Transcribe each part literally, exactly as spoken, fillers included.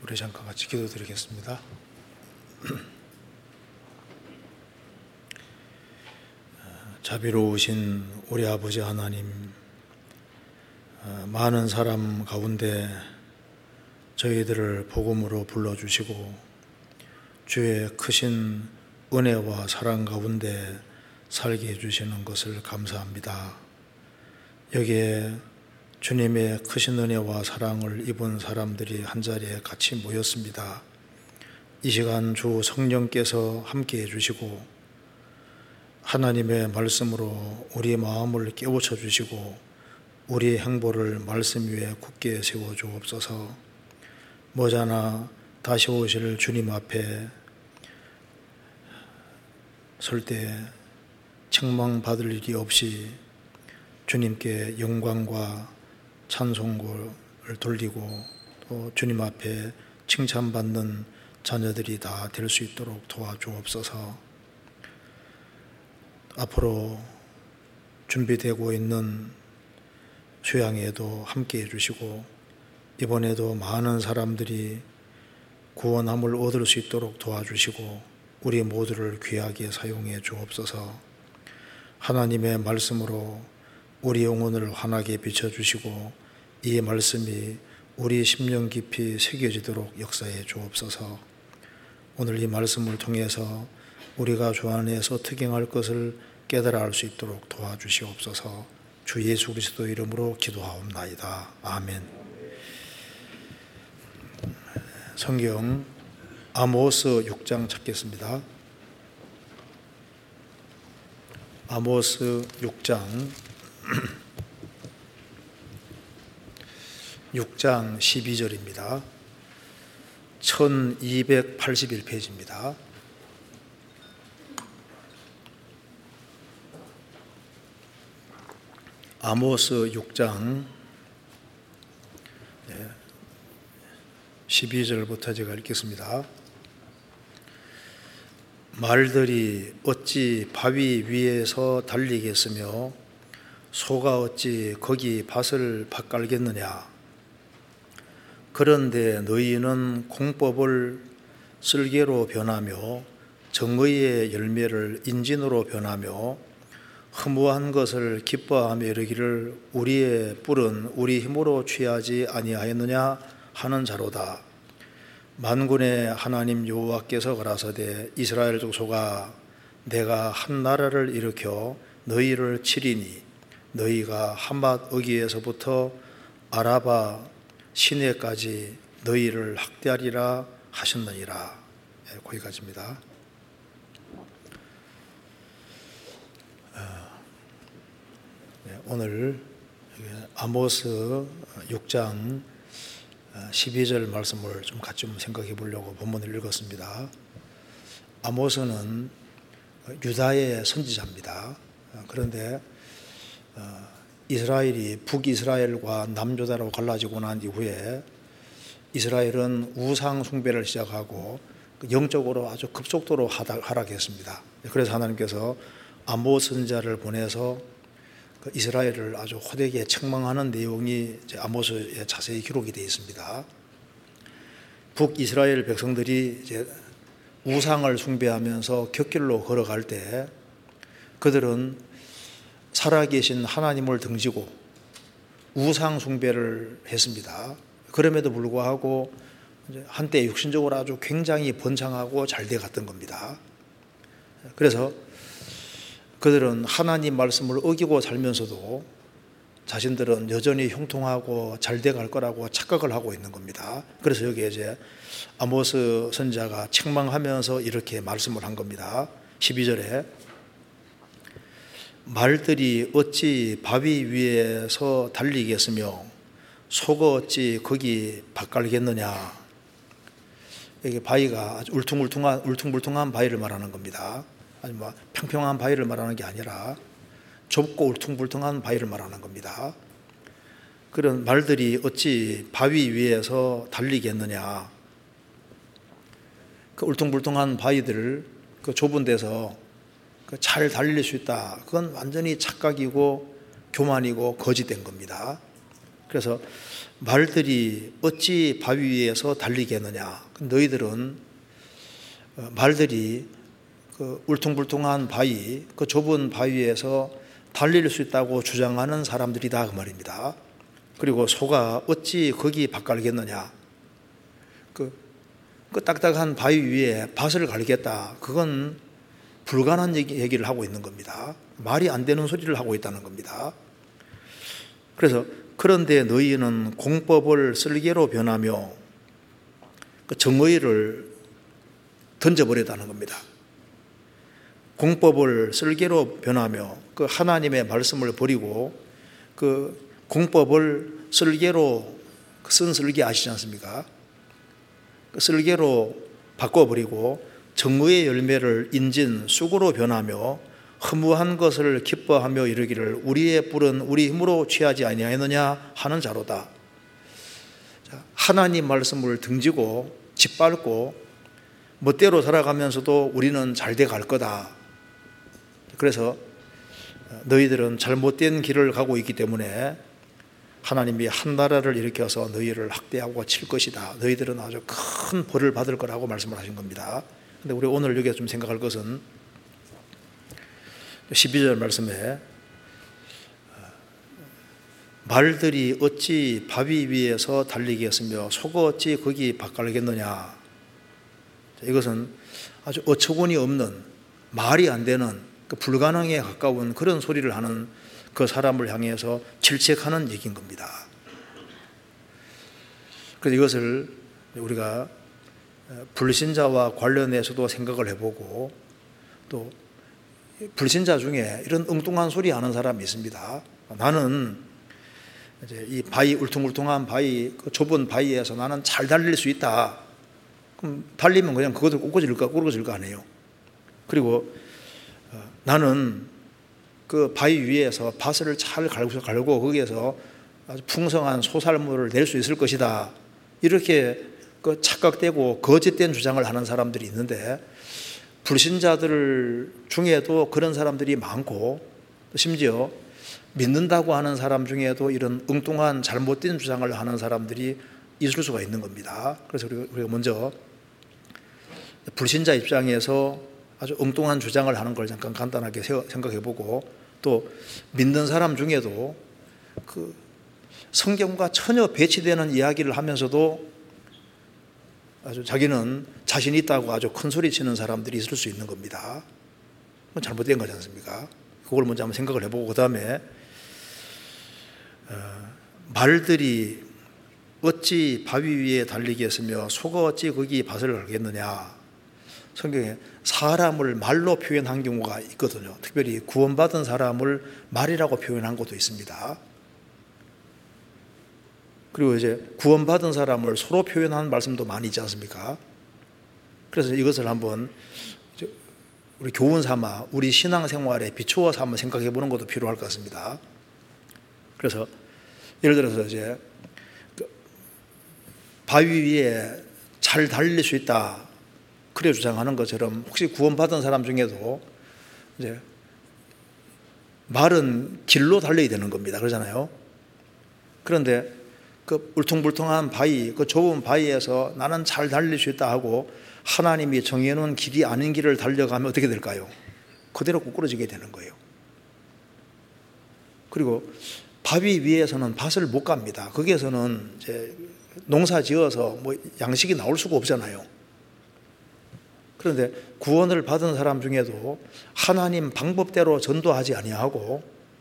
우리 잠깐 같이 기도드리겠습니다. 자비로우신 우리 아버지 하나님, 많은 사람 가운데 저희들을 복음으로 불러주시고 주의 크신 은혜와 사랑 가운데 살게 해주시는 것을 감사합니다. 여기에 주님의 크신 은혜와 사랑을 입은 사람들이 한자리에 같이 모였습니다. 이 시간 주 성령께서 함께 해주시고 하나님의 말씀으로 우리 마음을 깨우쳐 주시고 우리 행보를 말씀 위에 굳게 세워 주옵소서. 머지않아 다시 오실 주님 앞에 설 때 책망받을 일이 없이 주님께 영광과 찬송을 돌리고 또 주님 앞에 칭찬받는 자녀들이 다 될 수 있도록 도와주옵소서. 앞으로 준비되고 있는 수양회도 함께 해주시고 이번에도 많은 사람들이 구원함을 얻을 수 있도록 도와주시고 우리 모두를 귀하게 사용해 주옵소서. 하나님의 말씀으로 우리 영혼을 환하게 비춰주시고 이 말씀이 우리 심령 깊이 새겨지도록 역사해 주옵소서. 오늘 이 말씀을 통해서 우리가 주 안에서 특행할 것을 깨달아 알 수 있도록 도와주시옵소서. 주 예수 그리스도 이름으로 기도하옵나이다. 아멘. 성경 아모스 육 장 찾겠습니다. 아모스 육 장 육 장 십이 절입니다. 천이백팔십일 페이지입니다. 아모스 육 장 십이 절부터 제가 읽겠습니다. 말들이 어찌 바위 위에서 달리겠으며 소가 어찌 거기 밭을 밭갈겠느냐. 그런데 너희는 공법을 쓸개로 변하며 정의의 열매를 인진으로 변하며 허무한 것을 기뻐하며 이르기를 우리의 뿔은 우리 힘으로 취하지 아니하였느냐 하는 자로다. 만군의 하나님 여호와께서 가라사대 이스라엘 족속아 내가 한 나라를 일으켜 너희를 치리니 너희가 하맛 어기에서부터 아라바 시내까지 너희를 학대하리라 하셨느니라. 네, 거기까지입니다. 네, 오늘 아모스 육 장 십이 절 말씀을 좀 같이 좀 생각해 보려고 본문을 읽었습니다. 아모스는 유다의 선지자입니다. 그런데 이스라엘이 북이스라엘과 남유다로 갈라지고 난 이후에 이스라엘은 우상 숭배를 시작하고 영적으로 아주 급속도로 하락했습니다. 그래서 하나님께서 아모스 선지자를 보내서 이스라엘을 아주 호되게 책망하는 내용이 아모스에 자세히 기록이 되어 있습니다. 북이스라엘 백성들이 이제 우상을 숭배하면서 곁길로 걸어갈 때 그들은 살아계신 하나님을 등지고 우상 숭배를 했습니다. 그럼에도 불구하고 한때 육신적으로 아주 굉장히 번창하고 잘 돼 갔던 겁니다. 그래서 그들은 하나님 말씀을 어기고 살면서도 자신들은 여전히 형통하고 잘 돼 갈 거라고 착각을 하고 있는 겁니다. 그래서 여기에 이제 아모스 선지자가 책망하면서 이렇게 말씀을 한 겁니다. 십이 절에 말들이 어찌 바위 위에서 달리겠으며 소가 어찌 거기 밭갈겠느냐. 여기 바위가 아주 울퉁불퉁한, 울퉁불퉁한 바위를 말하는 겁니다. 아니 뭐 평평한 바위를 말하는 게 아니라 좁고 울퉁불퉁한 바위를 말하는 겁니다. 그런 말들이 어찌 바위 위에서 달리겠느냐. 그 울퉁불퉁한 바위들을 그 좁은 데서 잘 달릴 수 있다. 그건 완전히 착각이고 교만이고 거짓된 겁니다. 그래서 말들이 어찌 바위 위에서 달리겠느냐. 너희들은 말들이 그 울퉁불퉁한 바위, 그 좁은 바위에서 달릴 수 있다고 주장하는 사람들이다 그 말입니다. 그리고 소가 어찌 거기 밭 갈겠느냐. 그, 그 딱딱한 바위 위에 밭을 갈겠다. 그건 불가능한 얘기, 얘기를 하고 있는 겁니다. 말이 안 되는 소리를 하고 있다는 겁니다. 그래서 그런데 너희는 공법을 쓸개로 변하며 그 정의를 던져버렸다는 겁니다. 공법을 쓸개로 변하며 그 하나님의 말씀을 버리고 그 공법을 쓸개로 쓴 쓸개 아시지 않습니까? 그 쓸개로 바꿔버리고 정의의 열매를 인진 쑥으로 변하며 허무한 것을 기뻐하며 이르기를 우리의 뿔은 우리 힘으로 취하지 아니하였느냐 하는 자로다. 하나님 말씀을 등지고 짓밟고 멋대로 살아가면서도 우리는 잘돼 갈 거다. 그래서 너희들은 잘못된 길을 가고 있기 때문에 하나님이 한 나라를 일으켜서 너희를 학대하고 칠 것이다. 너희들은 아주 큰 벌을 받을 거라고 말씀을 하신 겁니다. 근데 우리 오늘 여기서 좀 생각할 것은 십이 절 말씀에 말들이 어찌 바위 위에서 달리겠으며 소가 어찌 거기 밭 갈겠느냐. 이것은 아주 어처구니 없는 말이 안 되는 그 불가능에 가까운 그런 소리를 하는 그 사람을 향해서 질책하는 얘기인 겁니다. 그래서 이것을 우리가 불신자와 관련해서도 생각을 해보고 또 불신자 중에 이런 엉뚱한 소리 하는 사람이 있습니다. 나는 이제 이 바위, 울퉁불퉁한 바위, 그 좁은 바위에서 나는 잘 달릴 수 있다. 그럼 달리면 그냥 그것도 꺾어질까, 꺾어질 거 아니에요. 그리고 나는 그 바위 위에서 밭을 잘 갈고, 갈고 거기에서 아주 풍성한 소살물을 낼 수 있을 것이다. 이렇게 그 착각되고 거짓된 주장을 하는 사람들이 있는데 불신자들 중에도 그런 사람들이 많고 심지어 믿는다고 하는 사람 중에도 이런 엉뚱한 잘못된 주장을 하는 사람들이 있을 수가 있는 겁니다. 그래서 우리가 먼저 불신자 입장에서 아주 엉뚱한 주장을 하는 걸 잠깐 간단하게 생각해 보고 또 믿는 사람 중에도 그 성경과 전혀 배치되는 이야기를 하면서도 아주 자기는 자신 있다고 아주 큰 소리 치는 사람들이 있을 수 있는 겁니다. 그건 잘못된 거지 않습니까? 그걸 먼저 한번 생각을 해보고 그 다음에 어, 말들이 어찌 바위 위에 달리겠으며 소가 어찌 거기 밭을 갈겠느냐. 성경에 사람을 말로 표현한 경우가 있거든요. 특별히 구원받은 사람을 말이라고 표현한 것도 있습니다. 그리고 이제 구원받은 사람을 소로 표현하는 말씀도 많이 있지 않습니까? 그래서 이것을 한번 우리 교훈 삼아 우리 신앙생활에 비추어서 한번 생각해 보는 것도 필요할 것 같습니다. 그래서 예를 들어서 이제 바위 위에 잘 달릴 수 있다. 그래 주장하는 것처럼 혹시 구원받은 사람 중에도 이제 말은 길로 달려야 되는 겁니다. 그러잖아요. 그런데 그 울퉁불퉁한 바위, 그 좁은 바위에서 나는 잘 달릴 수 있다 하고 하나님이 정해놓은 길이 아닌 길을 달려가면 어떻게 될까요? 그대로 꼬꾸러지게 되는 거예요. 그리고 바위 위에서는 밭을 못 갑니다. 거기에서는 이제 농사 지어서 뭐 양식이 나올 수가 없잖아요. 그런데 구원을 받은 사람 중에도 하나님 방법대로 전도하지 아니하고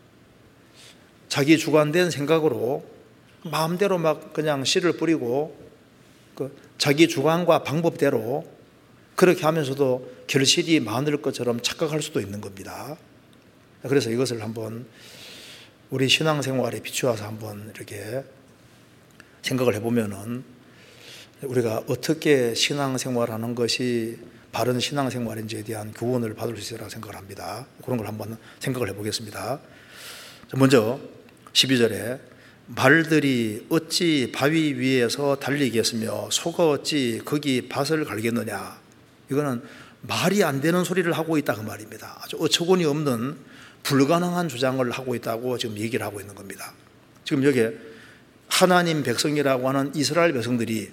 자기 주관된 생각으로 마음대로 막 그냥 씨를 뿌리고 그 자기 주관과 방법대로 그렇게 하면서도 결실이 많을 것처럼 착각할 수도 있는 겁니다. 그래서 이것을 한번 우리 신앙생활에 비추어서 한번 이렇게 생각을 해보면은 우리가 어떻게 신앙생활하는 것이 바른 신앙생활인지에 대한 교훈을 받을 수 있으리라 생각을 합니다. 그런 걸 한번 생각을 해보겠습니다. 먼저 십이 절에 말들이 어찌 바위 위에서 달리겠으며 소가 어찌 거기 밭을 갈겠느냐. 이거는 말이 안 되는 소리를 하고 있다 그 말입니다. 아주 어처구니 없는 불가능한 주장을 하고 있다고 지금 얘기를 하고 있는 겁니다. 지금 여기에 하나님 백성이라고 하는 이스라엘 백성들이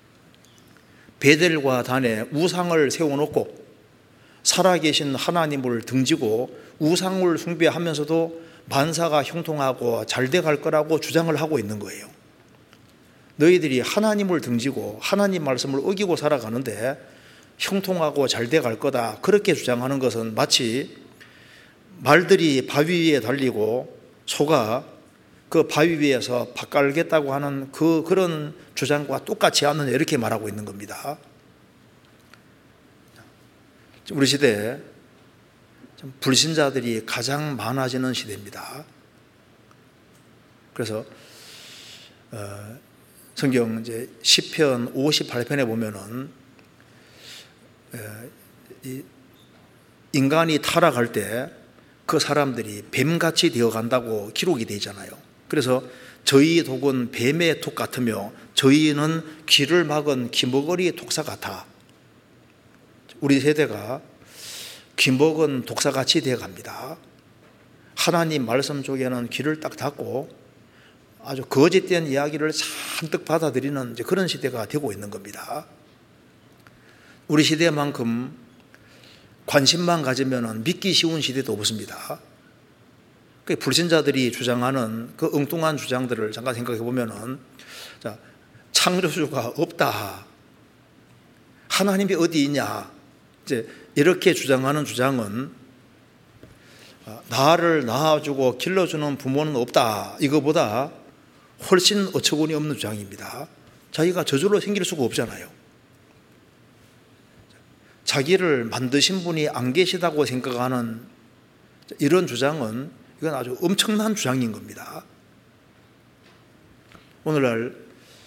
베델과 단에 우상을 세워놓고 살아계신 하나님을 등지고 우상을 숭배하면서도 만사가 형통하고 잘 돼갈 거라고 주장을 하고 있는 거예요. 너희들이 하나님을 등지고 하나님 말씀을 어기고 살아가는데 형통하고 잘 돼갈 거다, 그렇게 주장하는 것은 마치 말들이 바위 위에 달리고 소가 그 바위 위에서 밥 깔겠다고 하는 그 그런 주장과 똑같지 않느냐, 이렇게 말하고 있는 겁니다. 우리 시대에 불신자들이 가장 많아지는 시대입니다. 그래서 어, 성경 이제 시편 오십팔 편에 보면은 에, 이 인간이 타락할 때 그 사람들이 뱀같이 되어간다고 기록이 되어 있잖아요. 그래서 저희 독은 뱀의 독 같으며 저희는 귀를 막은 귀머거리 독사 같아. 우리 세대가 귀먹은 독사같이 되어갑니다. 하나님 말씀 쪽에는 귀를 딱 닫고 아주 거짓된 이야기를 잔뜩 받아들이는 이제 그런 시대가 되고 있는 겁니다. 우리 시대만큼 관심만 가지면 믿기 쉬운 시대도 없습니다. 그 불신자들이 주장하는 그 엉뚱한 주장들을 잠깐 생각해 보면은, 자, 창조주가 없다, 하나님이 어디 있냐, 이제 이렇게 주장하는 주장은 나를 낳아주고 길러주는 부모는 없다, 이거보다 훨씬 어처구니 없는 주장입니다. 자기가 저절로 생길 수가 없잖아요. 자기를 만드신 분이 안 계시다고 생각하는 이런 주장은 이건 아주 엄청난 주장인 겁니다. 오늘날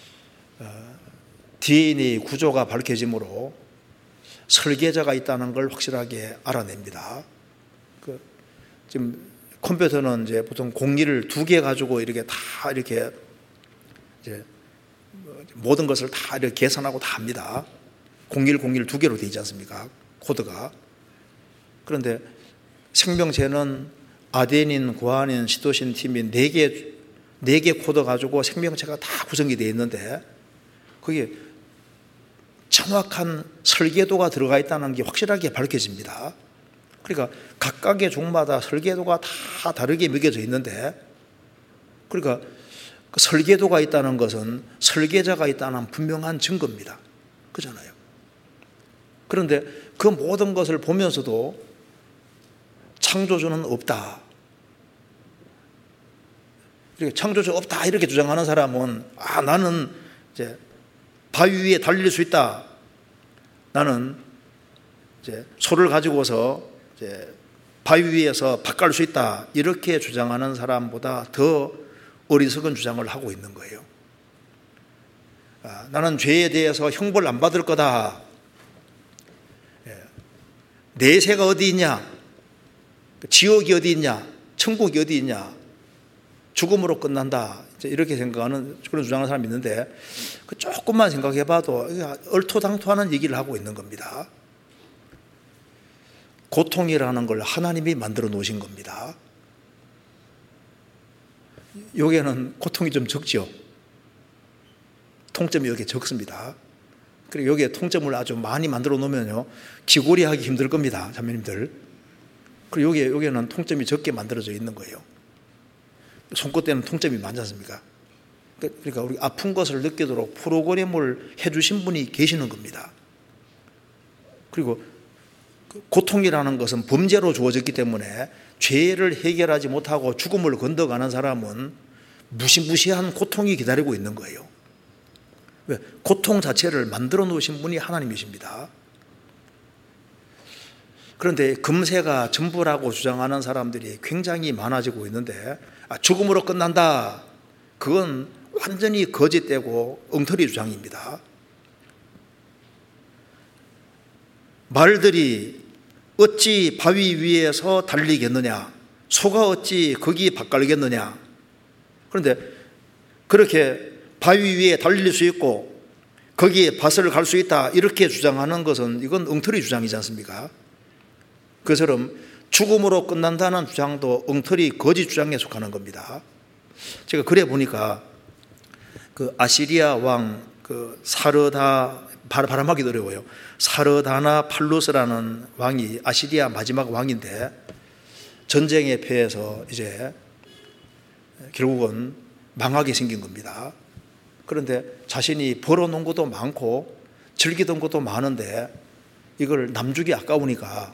디엔에이 구조가 밝혀짐으로 설계자가 있다는 걸 확실하게 알아냅니다. 그 지금 컴퓨터는 이제 보통 공일을 두 개 가지고 이렇게 다 이렇게 이제 모든 것을 다 이렇게 계산하고 다 합니다. 공일 공일 두 개로 되어 있지 않습니까? 코드가. 그런데 생명체는 아데닌, 구아닌, 시토신, 티민 네 개, 네 개 코드 가지고 생명체가 다 구성이 되어 있는데 거기에 정확한 설계도가 들어가 있다는 게 확실하게 밝혀집니다. 그러니까 각각의 종마다 설계도가 다 다르게 매겨져 있는데, 그러니까 그 설계도가 있다는 것은 설계자가 있다는 분명한 증거입니다. 그잖아요. 그런데 그 모든 것을 보면서도 창조주는 없다, 이렇게 창조주 없다 이렇게 주장하는 사람은, 아, 나는 이제 바위 위에 달릴 수 있다, 나는 이제 소를 가지고서 이제 바위 위에서 밥 깔 수 있다, 이렇게 주장하는 사람보다 더 어리석은 주장을 하고 있는 거예요. 아, 나는 죄에 대해서 형벌 안 받을 거다, 내세가 어디 있냐, 지옥이 어디 있냐, 천국이 어디 있냐, 죽음으로 끝난다, 이렇게 생각하는 그런 주장하는 사람이 있는데, 그 조금만 생각해봐도 얼토당토하는 얘기를 하고 있는 겁니다. 고통이라는 걸 하나님이 만들어 놓으신 겁니다. 여기에는 고통이 좀 적죠. 통점이 여기에 적습니다. 그리고 여기에 통점을 아주 많이 만들어 놓으면요, 기골이 하기 힘들 겁니다, 자매님들. 그리고 여기에, 여기에는 통점이 적게 만들어져 있는 거예요. 손끝에는 통점이 많지 않습니까? 그러니까 우리 아픈 것을 느끼도록 프로그램을 해주신 분이 계시는 겁니다. 그리고 고통이라는 것은 범죄로 주어졌기 때문에 죄를 해결하지 못하고 죽음을 건너가는 사람은 무시무시한 고통이 기다리고 있는 거예요. 왜? 고통 자체를 만들어 놓으신 분이 하나님이십니다. 그런데 금세가 전부라고 주장하는 사람들이 굉장히 많아지고 있는데, 아, 죽음으로 끝난다, 그건 완전히 거짓되고 엉터리 주장입니다. 말들이 어찌 바위 위에서 달리겠느냐, 소가 어찌 거기 밥 깔겠느냐. 그런데 그렇게 바위 위에 달릴 수 있고 거기에 밭을 갈 수 있다, 이렇게 주장하는 것은 이건 엉터리 주장이지 않습니까? 그처럼 죽음으로 끝난다는 주장도 엉터리 거짓 주장에 속하는 겁니다. 제가 그래 보니까 그 아시리아 왕 그 사르다, 발음하기도 어려워요. 사르다나 팔루스라는 왕이 아시리아 마지막 왕인데 전쟁에 패해서 이제 결국은 망하게 생긴 겁니다. 그런데 자신이 벌어놓은 것도 많고 즐기던 것도 많은데 이걸 남주기 아까우니까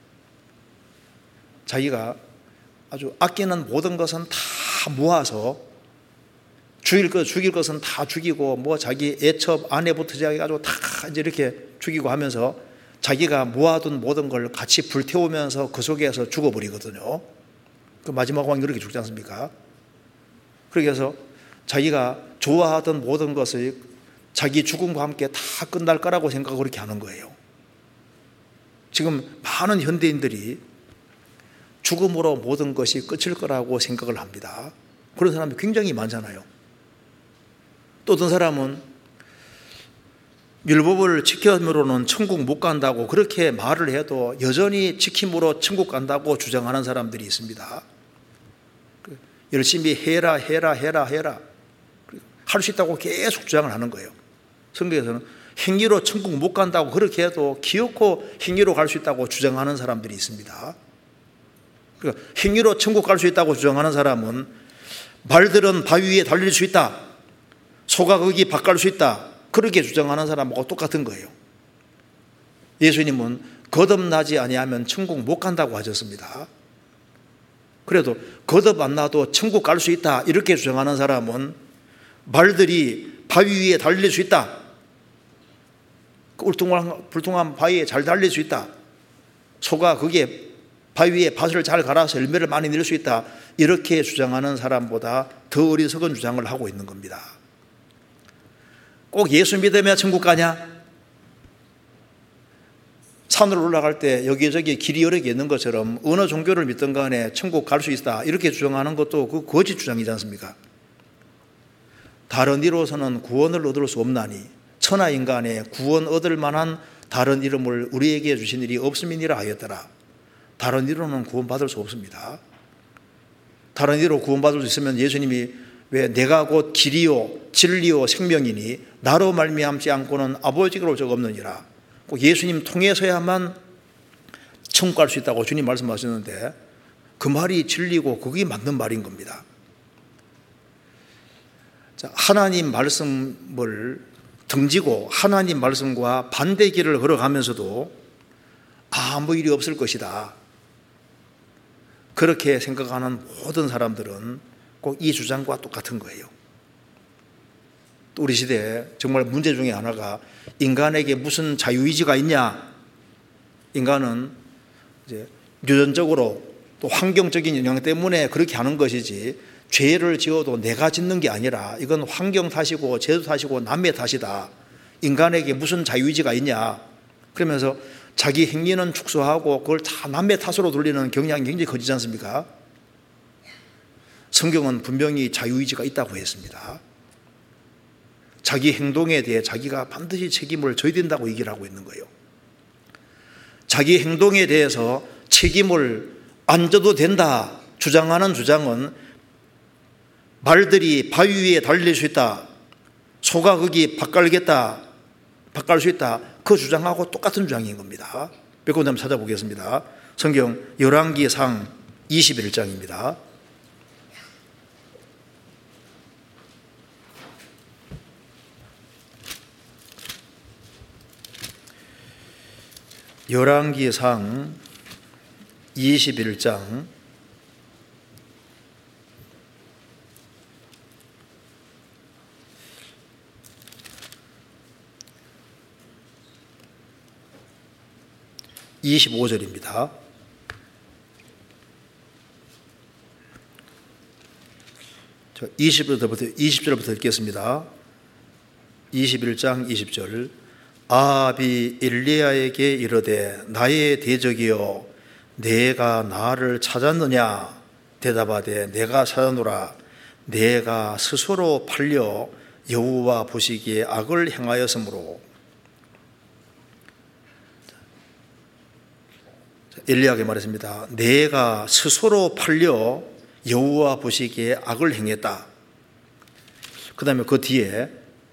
자기가 아주 아끼는 모든 것은 다 모아서 죽일 것, 죽일 것은 다 죽이고 뭐 자기 애첩 아내부터 시작해가지고 다 이제 이렇게 죽이고 하면서 자기가 모아둔 모든 걸 같이 불태우면서 그 속에서 죽어버리거든요. 그 마지막 왕이 그렇게 죽지 않습니까? 그렇게 해서 자기가 좋아하던 모든 것을 자기 죽음과 함께 다 끝날 거라고 생각하고 그렇게 하는 거예요. 지금 많은 현대인들이 죽음으로 모든 것이 끝일 거라고 생각을 합니다. 그런 사람이 굉장히 많잖아요. 또 어떤 사람은 율법을 지킴으로는 천국 못 간다고 그렇게 말을 해도 여전히 지킴으로 천국 간다고 주장하는 사람들이 있습니다. 열심히 해라 해라 해라 해라 할 수 있다고 계속 주장을 하는 거예요. 성경에서는 행위로 천국 못 간다고 그렇게 해도 기어코 행위로 갈 수 있다고 주장하는 사람들이 있습니다. 그러니까 행위로 천국 갈 수 있다고 주장하는 사람은 말들은 바위 위에 달릴 수 있다, 소가 거기 밭 갈 수 있다, 그렇게 주장하는 사람하고 똑같은 거예요. 예수님은 거듭나지 아니하면 천국 못 간다고 하셨습니다. 그래도 거듭 안 나도 천국 갈 수 있다 이렇게 주장하는 사람은 말들이 바위 위에 달릴 수 있다, 울퉁한, 불퉁한 바위에 잘 달릴 수 있다, 소가 거기에 바위 위에 밭을 잘 갈아서 열매를 많이 낼 수 있다, 이렇게 주장하는 사람보다 더 어리석은 주장을 하고 있는 겁니다. 꼭 예수 믿으면 천국 가냐? 산으로 올라갈 때 여기저기 길이 여러 개 있는 것처럼 어느 종교를 믿든 간에 천국 갈 수 있다 이렇게 주장하는 것도 그 거짓 주장이지 않습니까? 다른 이로서는 구원을 얻을 수 없나니 천하 인간에 구원 얻을 만한 다른 이름을 우리에게 주신 일이 없음이니라 하였더라. 다른 이로는 구원받을 수 없습니다. 다른 이로 구원받을 수 있으면 예수님이 왜 내가 곧 길이요 진리요 생명이니 나로 말미암지 않고는 아버지께로 올 적 없느니라. 꼭 예수님 통해서야만 천국 갈 수 있다고 주님 말씀하셨는데 그 말이 진리고 그게 맞는 말인 겁니다. 자, 하나님 말씀을 등지고 하나님 말씀과 반대 길을 걸어가면서도 아무 일이 없을 것이다 그렇게 생각하는 모든 사람들은 꼭 이 주장과 똑같은 거예요. 또 우리 시대에 정말 문제 중에 하나가 인간에게 무슨 자유의지가 있냐? 인간은 이제 유전적으로 또 환경적인 영향 때문에 그렇게 하는 것이지 죄를 지어도 내가 짓는 게 아니라 이건 환경 탓이고 제도 탓이고 남의 탓이다. 인간에게 무슨 자유의지가 있냐? 그러면서 자기 행위는 축소하고 그걸 다 남의 탓으로 돌리는 경향이 굉장히 커지지 않습니까? 성경은 분명히 자유의지가 있다고 했습니다. 자기 행동에 대해 자기가 반드시 책임을 져야 된다고 얘기를 하고 있는 거예요. 자기 행동에 대해서 책임을 안 져도 된다 주장하는 주장은 말들이 바위 위에 달릴 수 있다, 소가 거기 밭 갈겠다, 밭 갈 수 있다, 그 주장하고 똑같은 주장인 겁니다. 몇 군데 한번 찾아보겠습니다. 성경 열왕기상 이십일 장입니다. 열왕기상 이십일 장 이십오 절입니다. 이십 절부터, 이십 절부터 읽겠습니다. 이십일 장 이십 절. 아합이 엘리야에게 이르되 나의 대적이여 내가 나를 찾았느냐? 대답하되 내가 찾아노라. 내가 스스로 팔려 여호와 보시기에 악을 행하였으므로. 엘리야에게 말했습니다. 내가 스스로 팔려 여호와 보시기에 악을 행했다. 그 다음에 그 뒤에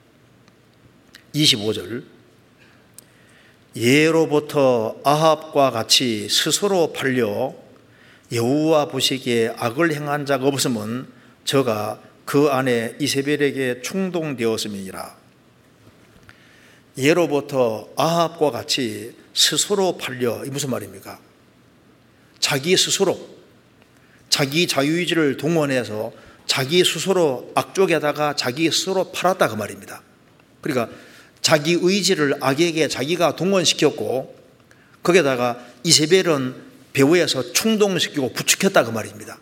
이십오 절, 예로부터 아합과 같이 스스로 팔려 여호와 보시기에 악을 행한 자가 없으면 저가 그 안에 이세벨에게 충동되었음이니라. 예로부터 아합과 같이 스스로 팔려, 이 무슨 말입니까? 자기 스스로, 자기 자유의지를 동원해서 자기 스스로 악쪽에다가 자기 스스로 팔았다 그 말입니다. 그러니까 자기 의지를 악에게 자기가 동원시켰고 거기에다가 이세벨은 배후에서 충동시키고 부추겼다 그 말입니다.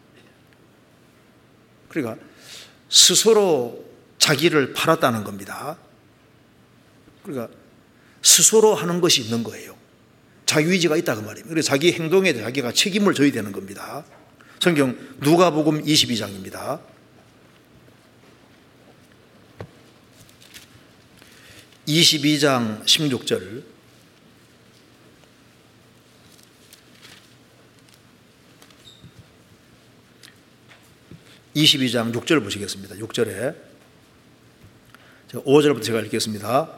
그러니까 스스로 자기를 팔았다는 겁니다. 그러니까 스스로 하는 것이 있는 거예요. 자유의지가 있다 그 말입니다. 그래서 자기 행동에 대해 자기가 책임을 져야 되는 겁니다. 성경 누가복음 이십이 장입니다. 이십이 장 십육 절, 이십이 장 육 절 보시겠습니다. 육 절에 오 절부터 제가 읽겠습니다.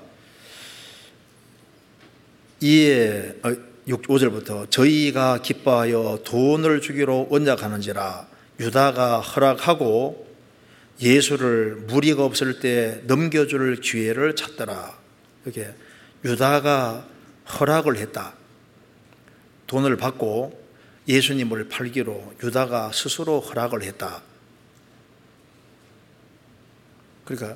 이에 오 절부터 저희가 기뻐하여 돈을 주기로 언약하는지라 유다가 허락하고 예수를 무리가 없을 때 넘겨줄 기회를 찾더라. 이렇게 유다가 허락을 했다. 돈을 받고 예수님을 팔기로 유다가 스스로 허락을 했다. 그러니까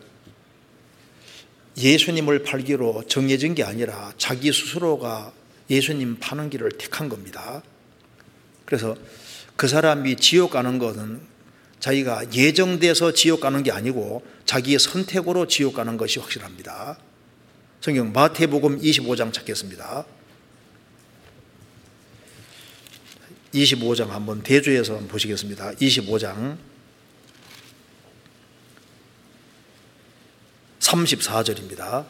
예수님을 팔기로 정해진 게 아니라 자기 스스로가 예수님 파는 길을 택한 겁니다. 그래서 그 사람이 지옥 가는 것은 자기가 예정돼서 지옥 가는 게 아니고 자기의 선택으로 지옥 가는 것이 확실합니다. 성경 마태복음 이십오 장 찾겠습니다. 이십오 장 한번 대조해서 한번 보시겠습니다. 이십오 장 삼십사 절입니다.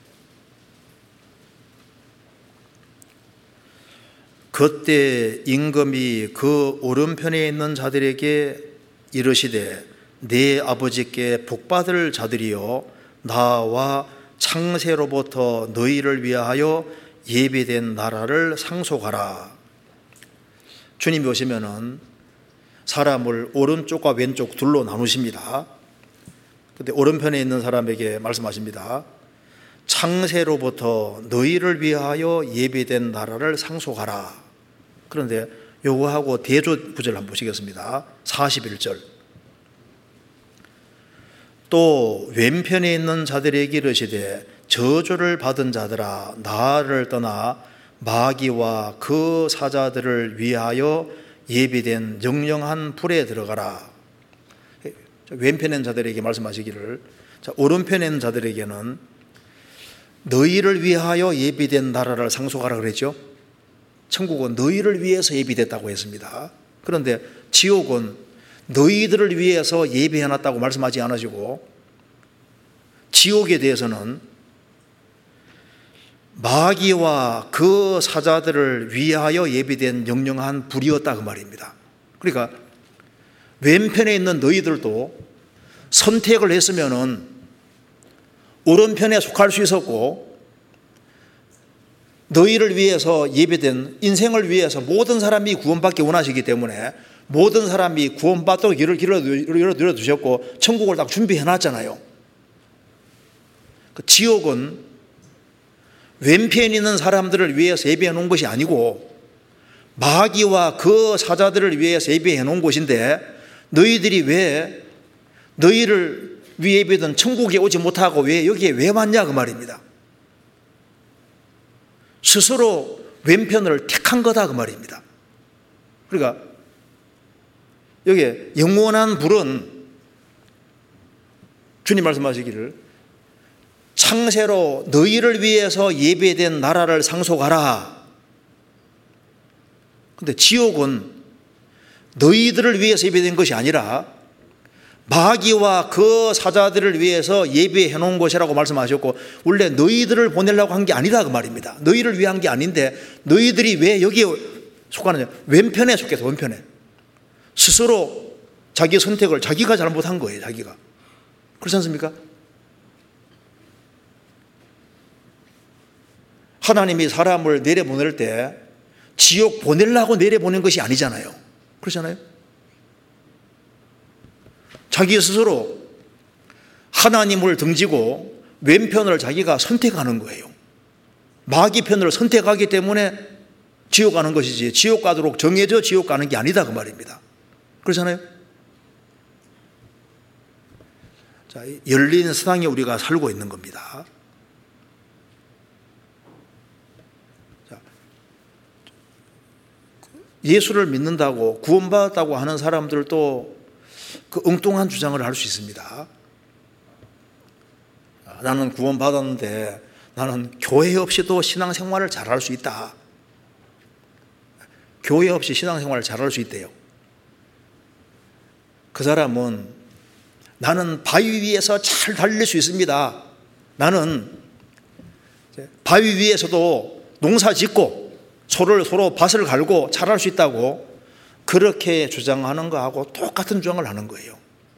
그때 임금이 그 오른편에 있는 자들에게 이르시되 내 아버지께 복받을 자들이여 나와 창세로부터 너희를 위하여 예비된 나라를 상속하라. 주님이 오시면은 사람을 오른쪽과 왼쪽 둘로 나누십니다. 그때 오른편에 있는 사람에게 말씀하십니다. 창세로부터 너희를 위하여 예비된 나라를 상속하라. 그런데 요거하고 대조 구절 한번 보시겠습니다. 사십일 절. 또 왼편에 있는 자들에게 이르시되 저주를 받은 자들아 나를 떠나 마귀와 그 사자들을 위하여 예비된 영영한 불에 들어가라. 왼편에 있는 자들에게 말씀하시기를, 자, 오른편에 있는 자들에게는 너희를 위하여 예비된 나라를 상속하라 그랬죠. 천국은 너희를 위해서 예비됐다고 했습니다. 그런데 지옥은 너희들을 위해서 예비해놨다고 말씀하지 않으시고 지옥에 대해서는 마귀와 그 사자들을 위하여 예비된 영영한 불이었다 그 말입니다. 그러니까 왼편에 있는 너희들도 선택을 했으면은 오른편에 속할 수 있었고 너희를 위해서 예배된 인생을 위해서 모든 사람이 구원받기 원하시기 때문에 모든 사람이 구원받도록 길을 길어 두셨고 천국을 딱 준비해 놨잖아요. 그 지옥은 왼편에 있는 사람들을 위해서 예배해 놓은 것이 아니고 마귀와 그 사자들을 위해서 예배해 놓은 곳인데 너희들이 왜 너희를 위해 예배든 천국에 오지 못하고 왜 여기에 왜 왔냐 그 말입니다. 스스로 왼편을 택한 거다 그 말입니다. 그러니까 여기에 영원한 불은 주님 말씀하시기를 창세로 너희를 위해서 예배된 나라를 상속하라. 그런데 지옥은 너희들을 위해서 예배된 것이 아니라 마귀와 그 사자들을 위해서 예배해 놓은 것이라고 말씀하셨고 원래 너희들을 보내려고 한 게 아니다 그 말입니다. 너희를 위한 게 아닌데 너희들이 왜 여기에 속하느냐. 왼편에 속해서 왼편에 스스로 자기 선택을 자기가 잘못한 거예요. 자기가. 그렇지 않습니까? 하나님이 사람을 내려보낼 때 지옥 보내려고 내려보낸 것이 아니잖아요. 그렇잖아요? 자기 스스로 하나님을 등지고 왼편을 자기가 선택하는 거예요. 마귀 편을 선택하기 때문에 지옥 가는 것이지, 지옥 가도록 정해져 지옥 가는 게 아니다 그 말입니다. 그렇잖아요? 자, 열린 세상에 우리가 살고 있는 겁니다. 자, 예수를 믿는다고 구원받았다고 하는 사람들도 그 엉뚱한 주장을 할 수 있습니다. 나는 구원받았는데 나는 교회 없이도 신앙생활을 잘할 수 있다. 교회 없이 신앙생활을 잘할 수 있대요. 그 사람은 나는 바위 위에서 잘 달릴 수 있습니다. 나는 바위 위에서도 농사 짓고 소를 서로 밭을 갈고 잘할 수 있다고 그렇게 주장하는 거하고 똑같은 주장을 하는 거예요.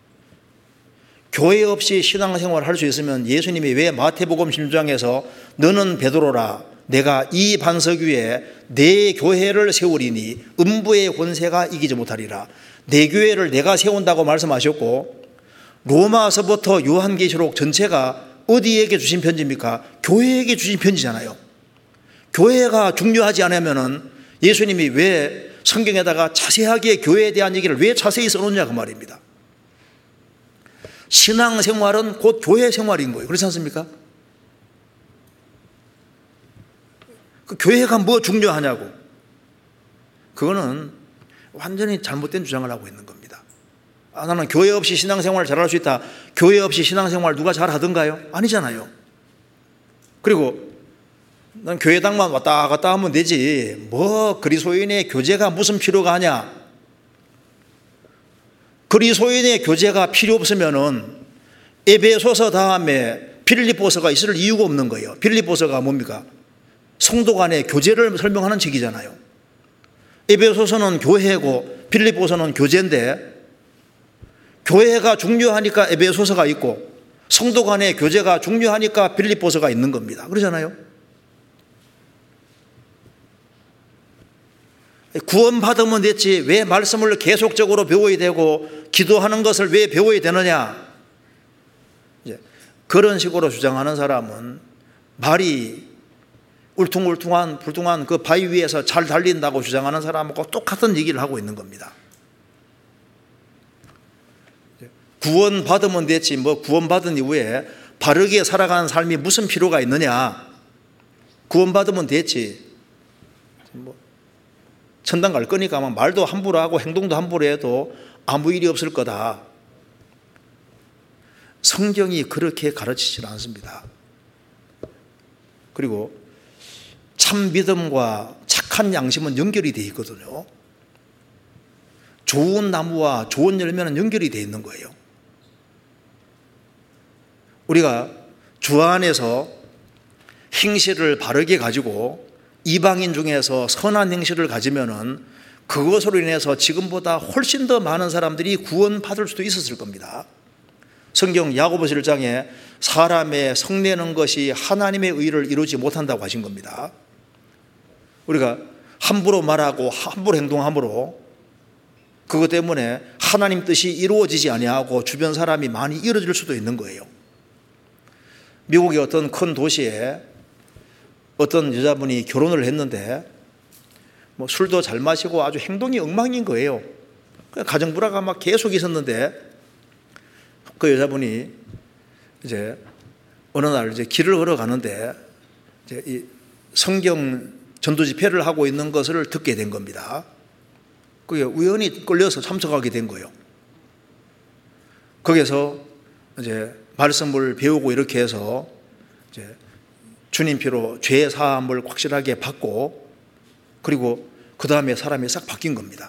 교회 없이 신앙생활을 할 수 있으면 예수님이 왜 마태복음 십 장에서 너는 베드로라 내가 이 반석 위에 내 교회를 세우리니 음부의 권세가 이기지 못하리라. 내 교회를 내가 세운다고 말씀하셨고 로마서부터 요한계시록 전체가 어디에게 주신 편지입니까? 교회에게 주신 편지잖아요. 교회가 중요하지 않으면 예수님이 왜 성경에다가 자세하게 교회에 대한 얘기를 왜 자세히 써놓냐 그 말입니다. 신앙생활은 곧 교회 생활인 거예요. 그렇지 않습니까? 그 교회가 뭐 중요하냐고. 그거는 완전히 잘못된 주장을 하고 있는 겁니다. 아, 나는 교회 없이 신앙생활을 잘할 수 있다. 교회 없이 신앙생활 누가 잘하던가요? 아니잖아요. 그리고 난 교회당만 왔다 갔다 하면 되지. 뭐 그리스도인의 교제가 무슨 필요가 하냐. 그리스도인의 교제가 필요 없으면은 에베소서 다음에 빌립보서가 있을 이유가 없는 거예요. 빌립보서가 뭡니까? 성도 간의 교제를 설명하는 책이잖아요. 에베소서는 교회고 빌립보서는 교제인데 교회가 중요하니까 에베소서가 있고 성도 간의 교제가 중요하니까 빌립보서가 있는 겁니다. 그러잖아요. 구원받으면 됐지 왜 말씀을 계속적으로 배워야 되고 기도하는 것을 왜 배워야 되느냐. 이제 그런 식으로 주장하는 사람은 말이 울퉁울퉁한 불퉁한 그 바위 위에서 잘 달린다고 주장하는 사람하고 똑같은 얘기를 하고 있는 겁니다. 구원받으면 됐지 뭐 구원받은 이후에 바르게 살아가는 삶이 무슨 필요가 있느냐. 구원받으면 됐지 뭐 천당 갈 거니까 아마 말도 함부로 하고 행동도 함부로 해도 아무 일이 없을 거다. 성경이 그렇게 가르치지 않습니다. 그리고 참 믿음과 착한 양심은 연결이 되어 있거든요. 좋은 나무와 좋은 열매는 연결이 되어 있는 거예요. 우리가 주 안에서 행실을 바르게 가지고 이방인 중에서 선한 행실을 가지면은 그것으로 인해서 지금보다 훨씬 더 많은 사람들이 구원받을 수도 있었을 겁니다. 성경 야고보서 일 장에 사람의 성내는 것이 하나님의 의를 이루지 못한다고 하신 겁니다. 우리가 함부로 말하고 함부로 행동함으로 그것 때문에 하나님 뜻이 이루어지지 아니하고 주변 사람이 많이 이루어질 수도 있는 거예요. 미국의 어떤 큰 도시에 어떤 여자분이 결혼을 했는데 뭐 술도 잘 마시고 아주 행동이 엉망인 거예요. 가정불화가 막 계속 있었는데 그 여자분이 이제 어느 날 이제 길을 걸어가는데 이제 이 성경 전도 집회를 하고 있는 것을 듣게 된 겁니다. 그게 우연히 끌려서 참석하게 된 거예요. 거기서 이제 말씀을 배우고 이렇게 해서 이제 주님 피로 죄 사함을 확실하게 받고 그리고 그 다음에 사람이 싹 바뀐 겁니다.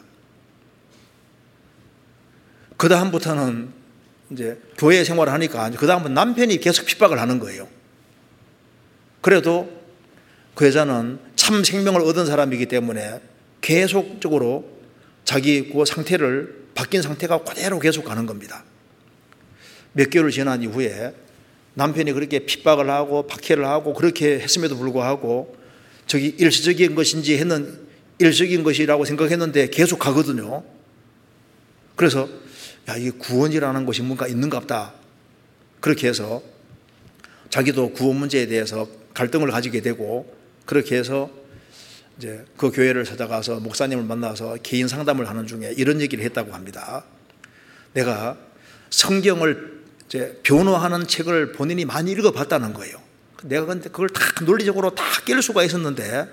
그 다음부터는 이제 교회 생활을 하니까 그 다음은 남편이 계속 핍박을 하는 거예요. 그래도 그 여자는 참 생명을 얻은 사람이기 때문에 계속적으로 자기 그 상태를 바뀐 상태가 그대로 계속 가는 겁니다. 몇 개월 지난 이후에 남편이 그렇게 핍박을 하고 박해를 하고 그렇게 했음에도 불구하고 저기 일시적인 것인지 했는 일시적인 것이라고 생각했는데 계속 가거든요. 그래서 야, 이게 구원이라는 것이 뭔가 있는가 보다. 그렇게 해서 자기도 구원 문제에 대해서 갈등을 가지게 되고 그렇게 해서 이제 그 교회를 찾아가서 목사님을 만나서 개인 상담을 하는 중에 이런 얘기를 했다고 합니다. 내가 성경을 이제 변호하는 책을 본인이 많이 읽어봤다는 거예요. 내가 근데 그걸 다 논리적으로 다 깰 수가 있었는데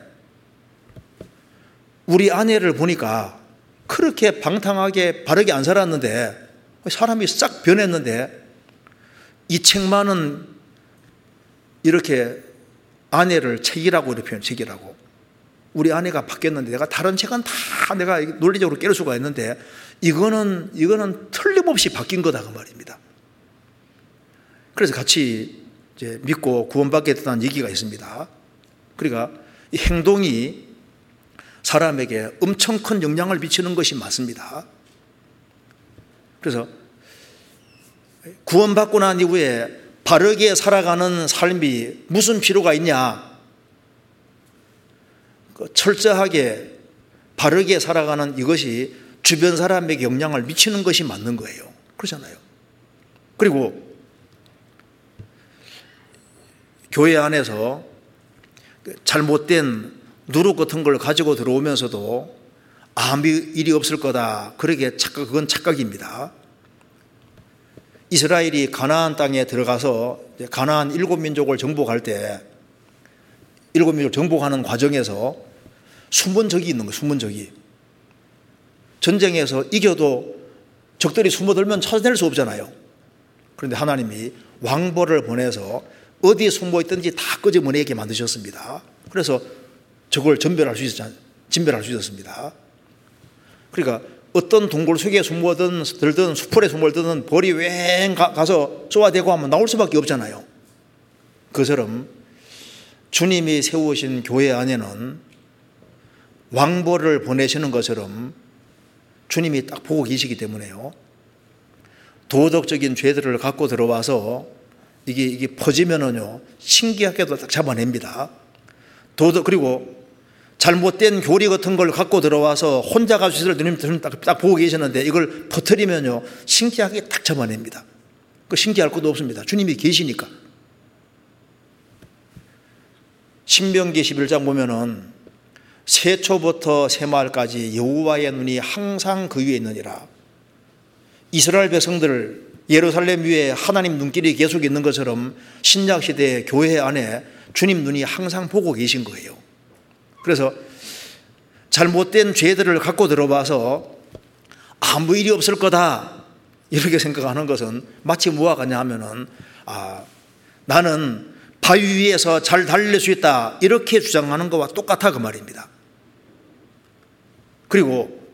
우리 아내를 보니까 그렇게 방탕하게 바르게 안 살았는데 사람이 싹 변했는데 이 책만은 이렇게 아내를 책이라고 이렇게 표현, 책이라고. 우리 아내가 바뀌었는데 내가 다른 책은 다 내가 논리적으로 깰 수가 있는데 이거는, 이거는 틀림없이 바뀐 거다 그 말입니다. 그래서 같이 이제 믿고 구원받게 됐다는 얘기가 있습니다. 그러니까 이 행동이 사람에게 엄청 큰 영향을 미치는 것이 맞습니다. 그래서 구원받고 난 이후에 바르게 살아가는 삶이 무슨 필요가 있냐? 철저하게 바르게 살아가는 이것이 주변 사람에게 영향을 미치는 것이 맞는 거예요. 그렇잖아요. 그리고 교회 안에서 잘못된 누룩 같은 걸 가지고 들어오면서도 아무 일이 없을 거다. 그렇게 착각, 그건 착각입니다. 이스라엘이 가나안 땅에 들어가서 가나안 일곱 민족을 정복할 때 일곱 민족을 정복하는 과정에서 숨은 적이 있는 거예요. 숨은 적이. 전쟁에서 이겨도 적들이 숨어들면 찾아낼 수 없잖아요. 그런데 하나님이 왕벌을 보내서 어디에 숨어있든지 다 끄집어내게 만드셨습니다. 그래서 적을 전멸할 수 있었, 진멸할 수 있었습니다. 그러니까 어떤 동굴 속에 숨어든 들든 수풀에 숨어든 벌이 왱 가서 쏘아대고 하면 나올 수밖에 없잖아요. 그처럼 주님이 세우신 교회 안에는 왕벌을 보내시는 것처럼 주님이 딱 보고 계시기 때문에요. 도덕적인 죄들을 갖고 들어와서 이게, 이게 퍼지면은요, 신기하게도 딱 잡아냅니다. 도덕, 그리고 잘못된 교리 같은 걸 갖고 들어와서 혼자 가지고 있을 딱, 딱 보고 계시는데 이걸 퍼뜨리면요, 신기하게 딱 잡아냅니다. 그 신기할 것도 없습니다. 주님이 계시니까. 신명기 십일 장 보면은 세초부터 새마을까지 여호와의 눈이 항상 그 위에 있느니라. 이스라엘 백성들 예루살렘 위에 하나님 눈길이 계속 있는 것처럼 신약시대의 교회 안에 주님 눈이 항상 보고 계신 거예요. 그래서 잘못된 죄들을 갖고 들어와서 아무 일이 없을 거다 이렇게 생각하는 것은 마치 뭐와 같냐 하면은 아, 나는 바위 위에서 잘 달릴 수 있다 이렇게 주장하는 것과 똑같아 그 말입니다. 그리고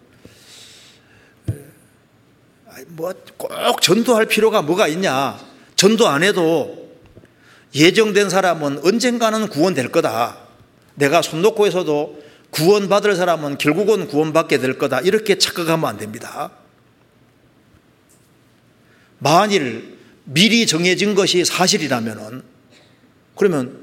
뭐 꼭 전도할 필요가 뭐가 있냐? 전도 안 해도 예정된 사람은 언젠가는 구원될 거다. 내가 손 놓고 해서도 구원받을 사람은 결국은 구원받게 될 거다. 이렇게 착각하면 안 됩니다. 만일 미리 정해진 것이 사실이라면은 그러면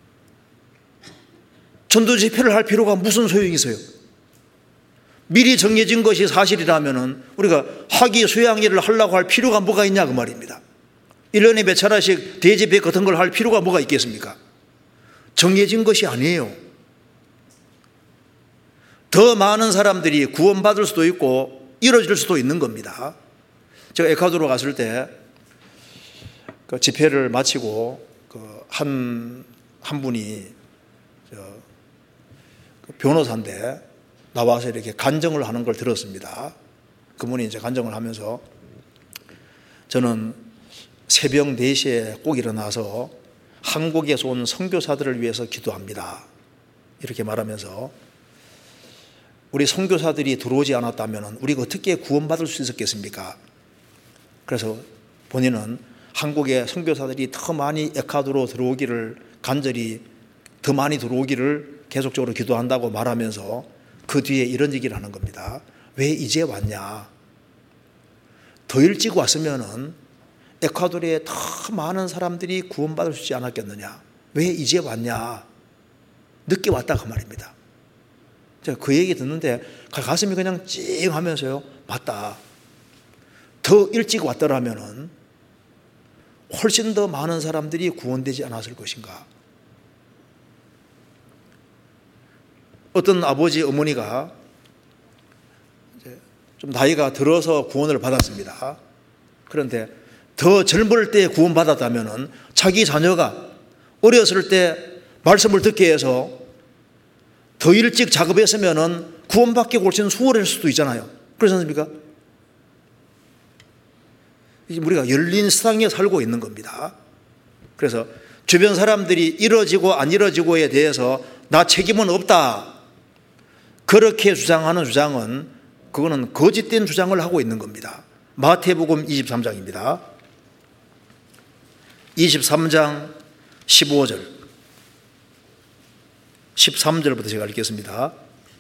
전도 집회를 할 필요가 무슨 소용이 있어요? 미리 정해진 것이 사실이라면은 우리가 학위 수양일을 하려고 할 필요가 뭐가 있냐 그 말입니다. 일 년에 몇 차례씩 대집회 같은 걸 할 필요가 뭐가 있겠습니까? 정해진 것이 아니에요. 더 많은 사람들이 구원받을 수도 있고 이루어질 수도 있는 겁니다. 제가 에콰도르 갔을 때 그 집회를 마치고 그 한, 한 분이 저 변호사인데 나와서 이렇게 간증을 하는 걸 들었습니다. 그분이 이제 간증을 하면서 저는 새벽 네 시에 꼭 일어나서 한국에서 온 선교사들을 위해서 기도합니다. 이렇게 말하면서 우리 선교사들이 들어오지 않았다면 우리가 어떻게 구원받을 수 있었겠습니까? 그래서 본인은 한국의 선교사들이 더 많이 에콰도르로 들어오기를 간절히 더 많이 들어오기를 계속적으로 기도한다고 말하면서 그 뒤에 이런 얘기를 하는 겁니다. 왜 이제 왔냐? 더 일찍 왔으면은 에콰도르에 더 많은 사람들이 구원받을 수 있지 않았겠느냐? 왜 이제 왔냐? 늦게 왔다 그 말입니다. 제가 그 얘기 듣는데 가슴이 그냥 찡하면서요, 맞다. 더 일찍 왔더라면은 훨씬 더 많은 사람들이 구원되지 않았을 것인가? 어떤 아버지 어머니가 이제 좀 나이가 들어서 구원을 받았습니다. 그런데 더 젊을 때 구원받았다면은 자기 자녀가 어렸을 때 말씀을 듣게 해서 더 일찍 작업했으면은 구원받기 훨씬 수월할 수도 있잖아요. 그렇지 않습니까? 우리가 열린 세상에 살고 있는 겁니다. 그래서 주변 사람들이 이뤄지고 안 이뤄지고에 대해서 나 책임은 없다, 그렇게 주장하는 주장은 그거는 거짓된 주장을 하고 있는 겁니다. 마태복음 이십삼 장입니다. 이십삼 장 십오 절, 십삼 절부터 제가 읽겠습니다.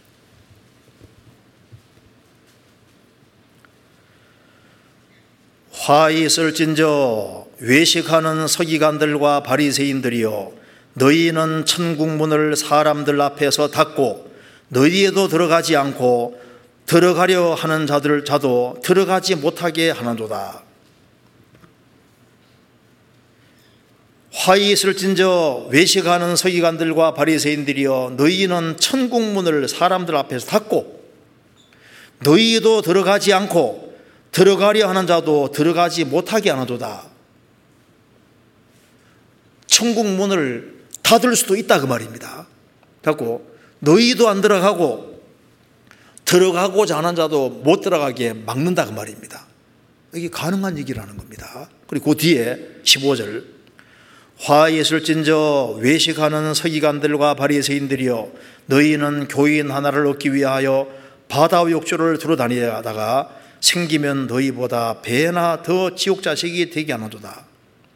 화 있을진저 외식하는 서기관들과 바리새인들이여, 너희는 천국문을 사람들 앞에서 닫고 너희에도 들어가지 않고 들어가려 하는 자들 자도 들어가지 못하게 하나도다. 화 있을진저 외식하는 서기관들과 바리새인들이여, 너희는 천국문을 사람들 앞에서 닫고 너희도 들어가지 않고 들어가려 하는 자도 들어가지 못하게 하나도다. 천국문을 닫을 수도 있다 그 말입니다. 닫고 너희도 안 들어가고 들어가고자 하는 자도 못 들어가게 막는다 그 말입니다. 이게 가능한 얘기라는 겁니다. 그리고 그 뒤에 십오 절, 화 있을진저 외식하는 서기관들과 바리새인들이여, 너희는 교인 하나를 얻기 위하여 바다 욕조를 두루 다니다가 생기면 너희보다 배나 더 지옥 자식이 되게 하나도다.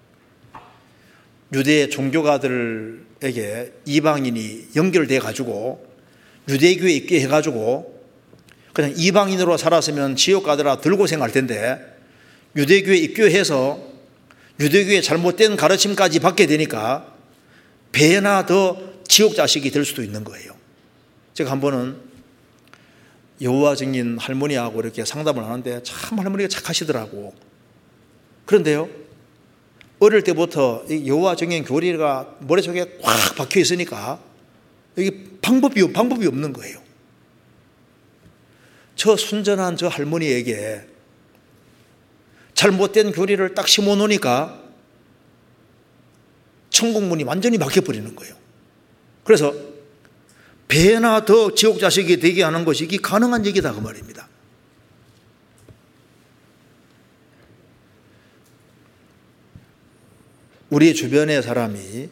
유대 종교가들에게 이방인이 연결돼 가지고 유대교에 있게 해가지고 그냥 이방인으로 살았으면 지옥 가더라 덜 고생할 텐데, 유대교에 입교해서 유대교의 잘못된 가르침까지 받게 되니까 배나 더 지옥 자식이 될 수도 있는 거예요. 제가 한 번은 여호와 증인 할머니하고 이렇게 상담을 하는데 참 할머니가 착하시더라고. 그런데요, 어릴 때부터 여호와 증인 교리가 머릿속에 꽉 박혀 있으니까 이게 방법이, 방법이 없는 거예요. 저 순전한 저 할머니에게 잘못된 교리를 딱 심어 놓으니까 천국문이 완전히 막혀버리는 거예요. 그래서 배나 더 지옥 자식이 되게 하는 것이 이게 가능한 얘기다 그 말입니다. 우리 주변의 사람이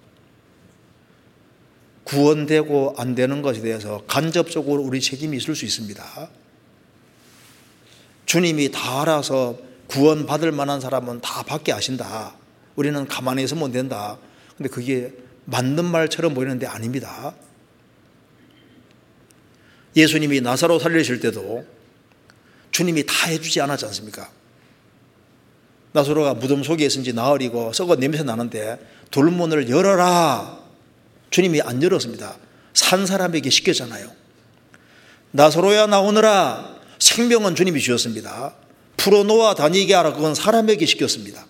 구원되고 안 되는 것에 대해서 간접적으로 우리 책임이 있을 수 있습니다. 주님이 다 알아서 구원받을 만한 사람은 다 받게 하신다, 우리는 가만히 있으면 된다. 근데 그게 맞는 말처럼 보이는데 아닙니다. 예수님이 나사로 살리실 때도 주님이 다 해주지 않았지 않습니까? 나사로가 무덤 속에 있은지 나흘이고 썩어 냄새 나는데 돌문을 열어라, 주님이 안 열었습니다. 산 사람에게 시켰잖아요. 나사로야 나오너라, 생명은 주님이 주셨습니다. 풀어놓아 다니게 하라, 그건 사람에게 시켰습니다.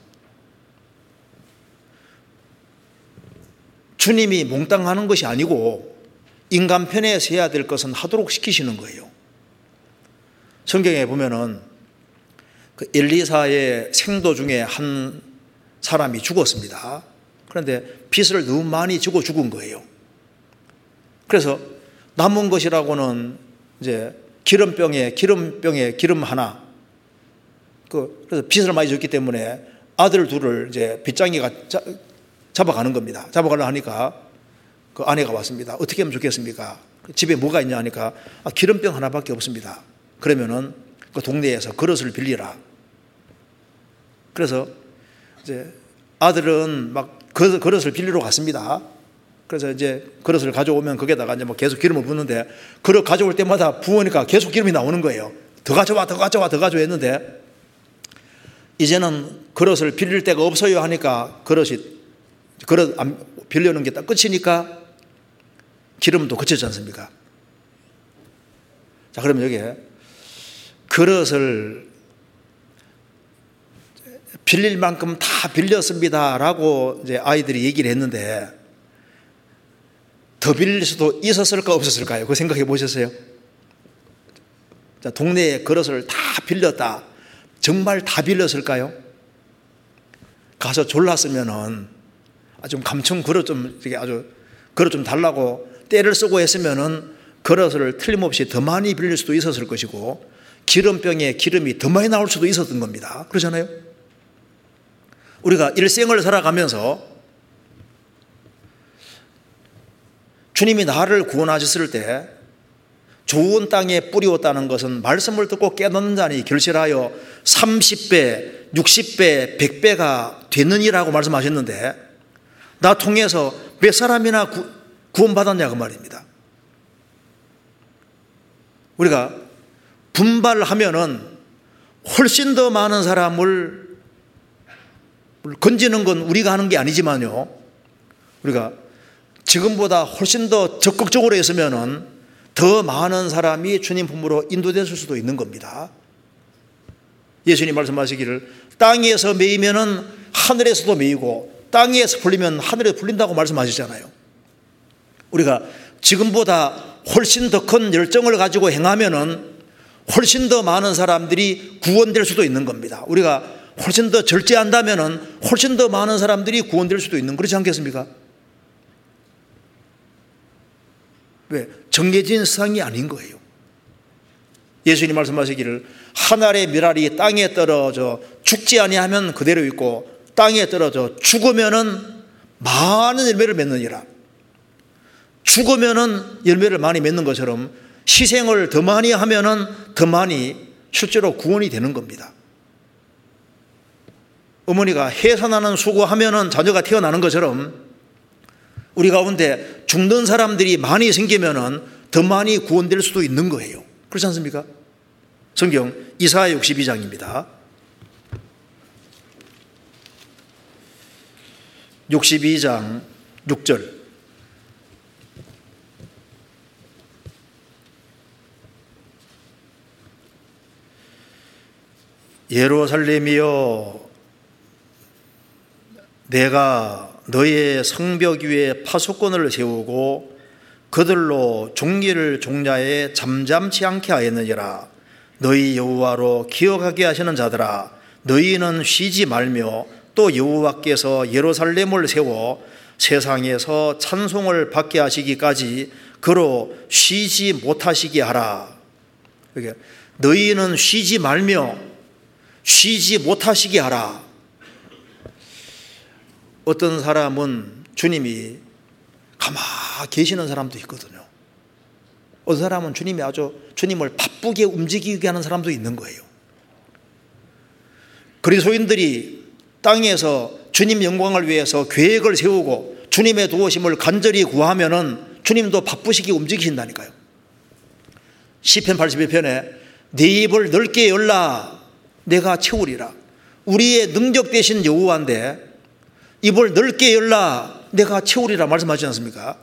주님이 몽땅하는 것이 아니고 인간 편에 서야 될 것은 하도록 시키시는 거예요. 성경에 보면은 그 엘리사의 생도 중에 한 사람이 죽었습니다. 그런데 빚을 너무 많이 지고 죽은 거예요. 그래서 남은 것이라고는 이제 기름병에 기름병에 기름 하나, 그 그래서 빚을 많이 졌기 때문에 아들 둘을 이제 빚장이가 잡아가는 겁니다. 잡아가려 하니까 그 아내가 왔습니다. 어떻게 하면 좋겠습니까? 집에 뭐가 있냐 하니까 아, 기름병 하나밖에 없습니다. 그러면은 그 동네에서 그릇을 빌리라. 그래서 이제 아들은 막 그릇을 빌리러 갔습니다. 그래서 이제 그릇을 가져오면 거기에다가 이제 뭐 계속 기름을 붓는데, 그릇 가져올 때마다 부으니까 계속 기름이 나오는 거예요. 더 가져와, 더 가져와, 더 가져와 했는데 이제는 그릇을 빌릴 데가 없어요 하니까 그릇이 그릇 안 빌려는 게 딱 끝이니까 기름도 그쳤지 않습니까? 자, 그러면 여기에 그릇을 빌릴 만큼 다 빌렸습니다라고 이제 아이들이 얘기를 했는데 더 빌릴 수도 있었을까 없었을까요? 그 생각해 보셨어요? 자, 동네에 그릇을 다 빌렸다. 정말 다 빌렸을까요? 가서 졸랐으면은 좀 감청 그릇 좀 이렇게 아주 그릇 좀 달라고 때를 쓰고 했으면은 그릇을 틀림없이 더 많이 빌릴 수도 있었을 것이고 기름병에 기름이 더 많이 나올 수도 있었던 겁니다. 그렇잖아요? 우리가 일생을 살아가면서 주님이 나를 구원하셨을 때 좋은 땅에 뿌리었다는 것은 말씀을 듣고 깨닫는 자니 결실하여 삼십 배, 육십 배, 백 배가 되느니라고 말씀하셨는데 나 통해서 몇 사람이나 구, 구원받았냐 그 말입니다. 우리가 분발하면은 훨씬 더 많은 사람을 건지는 건 우리가 하는 게 아니지만요, 우리가 지금보다 훨씬 더 적극적으로 했으면은 더 많은 사람이 주님 품으로 인도됐을 수도 있는 겁니다. 예수님 말씀하시기를 땅에서 매이면은 하늘에서도 매이고 땅에서 풀리면 하늘에서 풀린다고 말씀하시잖아요. 우리가 지금보다 훨씬 더 큰 열정을 가지고 행하면은 훨씬 더 많은 사람들이 구원될 수도 있는 겁니다. 우리가 훨씬 더 절제한다면은 훨씬 더 많은 사람들이 구원될 수도 있는, 그렇지 않겠습니까? 왜? 정해진 세상이 아닌 거예요. 예수님 말씀하시기를 한 알의 밀알이 땅에 떨어져 죽지 아니하면 그대로 있고 땅에 떨어져 죽으면은 많은 열매를 맺느니라. 죽으면은 열매를 많이 맺는 것처럼 희생을 더 많이 하면은 더 많이 실제로 구원이 되는 겁니다. 어머니가 해산하는 수고하면은 자녀가 태어나는 것처럼 우리 가운데 죽는 사람들이 많이 생기면은 더 많이 구원될 수도 있는 거예요. 그렇지 않습니까? 성경 이사야 육십이 장입니다. 육십이 장 육 절. 예루살렘이여, 내가 너의 성벽 위에 파수꾼을 세우고 그들로 종기를 종야에 잠잠치 않게 하였느니라. 너희 여호와로 기억하게 하시는 자들아, 너희는 쉬지 말며 또 여호와께서 예루살렘을 세워 세상에서 찬송을 받게 하시기까지 그로 쉬지 못하시게 하라. 너희는 쉬지 말며 쉬지 못하시게 하라. 어떤 사람은 주님이 가만히 계시는 사람도 있거든요. 어떤 사람은 주님이 아주 주님을 바쁘게 움직이게 하는 사람도 있는 거예요. 그리스도인들이 땅에서 주님 영광을 위해서 계획을 세우고 주님의 도우심을 간절히 구하면은 주님도 바쁘시게 움직이신다니까요. 시편 팔십일 편에 네 입을 넓게 열라 내가 채우리라. 우리의 능력 되신 여호와인데 입을 넓게 열라 내가 채우리라 말씀하지 않습니까?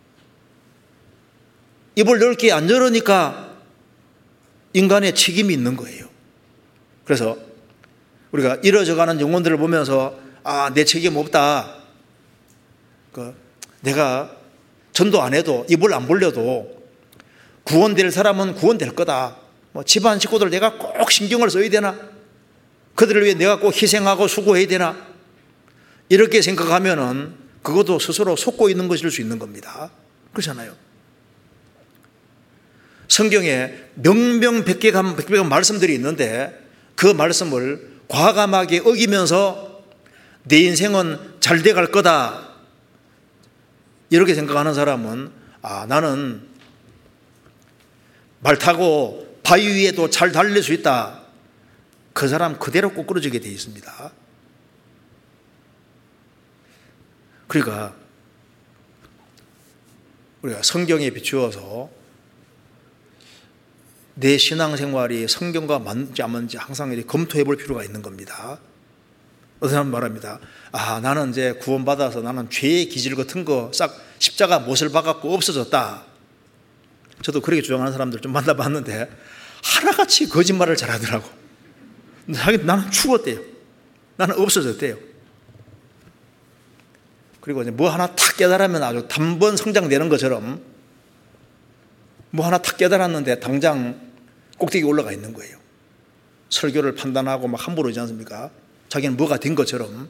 입을 넓게 안 열으니까 인간의 책임이 있는 거예요. 그래서 우리가 이뤄져가는 영혼들을 보면서 아, 내 책임 없다. 그 내가 전도 안 해도 입을 안 벌려도 구원될 사람은 구원될 거다. 뭐 집안 식구들 내가 꼭 신경을 써야 되나? 그들을 위해 내가 꼭 희생하고 수고해야 되나? 이렇게 생각하면은 그것도 스스로 속고 있는 것일 수 있는 겁니다. 그렇잖아요. 성경에 명명백백한 백백한 말씀들이 있는데 그 말씀을 과감하게 어기면서 내 인생은 잘 돼갈 거다 이렇게 생각하는 사람은 아, 나는 말 타고 바위 위에도 잘 달릴 수 있다. 그 사람 그대로 꼬꾸러지게 되어 있습니다. 그러니까 우리가 성경에 비추어서 내 신앙생활이 성경과 맞는지 안 맞는지 항상 검토해 볼 필요가 있는 겁니다. 어떤 사람은 말합니다. 아, 나는 이제 구원받아서 나는 죄의 기질 같은 거 싹 십자가 못을 박았고 없어졌다. 저도 그렇게 주장하는 사람들 좀 만나봤는데 하나같이 거짓말을 잘하더라고. 나는 죽었대요. 나는 없어졌대요. 그리고 이제 뭐 하나 탁 깨달으면 아주 단번 성장되는 것처럼 뭐 하나 탁 깨달았는데 당장 꼭대기 올라가 있는 거예요. 설교를 판단하고 막 함부로 하지 않습니까? 자기는 뭐가 된 것처럼.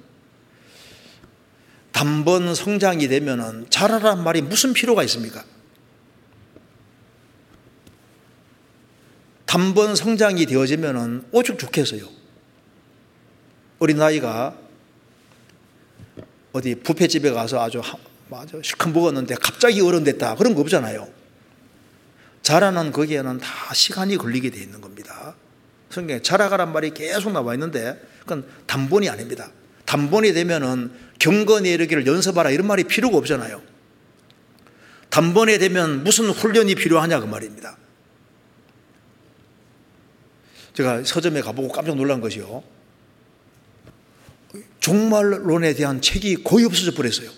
단번 성장이 되면은 자라란 말이 무슨 필요가 있습니까? 단번 성장이 되어지면은 오죽 좋겠어요. 어린아이가 어디 뷔페집에 가서 아주, 아주 실컷 먹었는데 갑자기 어른 됐다. 그런 거 없잖아요. 자라는 거기에는 다 시간이 걸리게 돼 있는 겁니다. 성경에 자라가란 말이 계속 나와 있는데 그건 단번이 아닙니다. 단번이 되면은 경건에 이르기를 연습하라 이런 말이 필요가 없잖아요. 단번에 되면 무슨 훈련이 필요하냐 그 말입니다. 제가 서점에 가보고 깜짝 놀란 것이요. 종말론에 대한 책이 거의 없어져 버렸어요.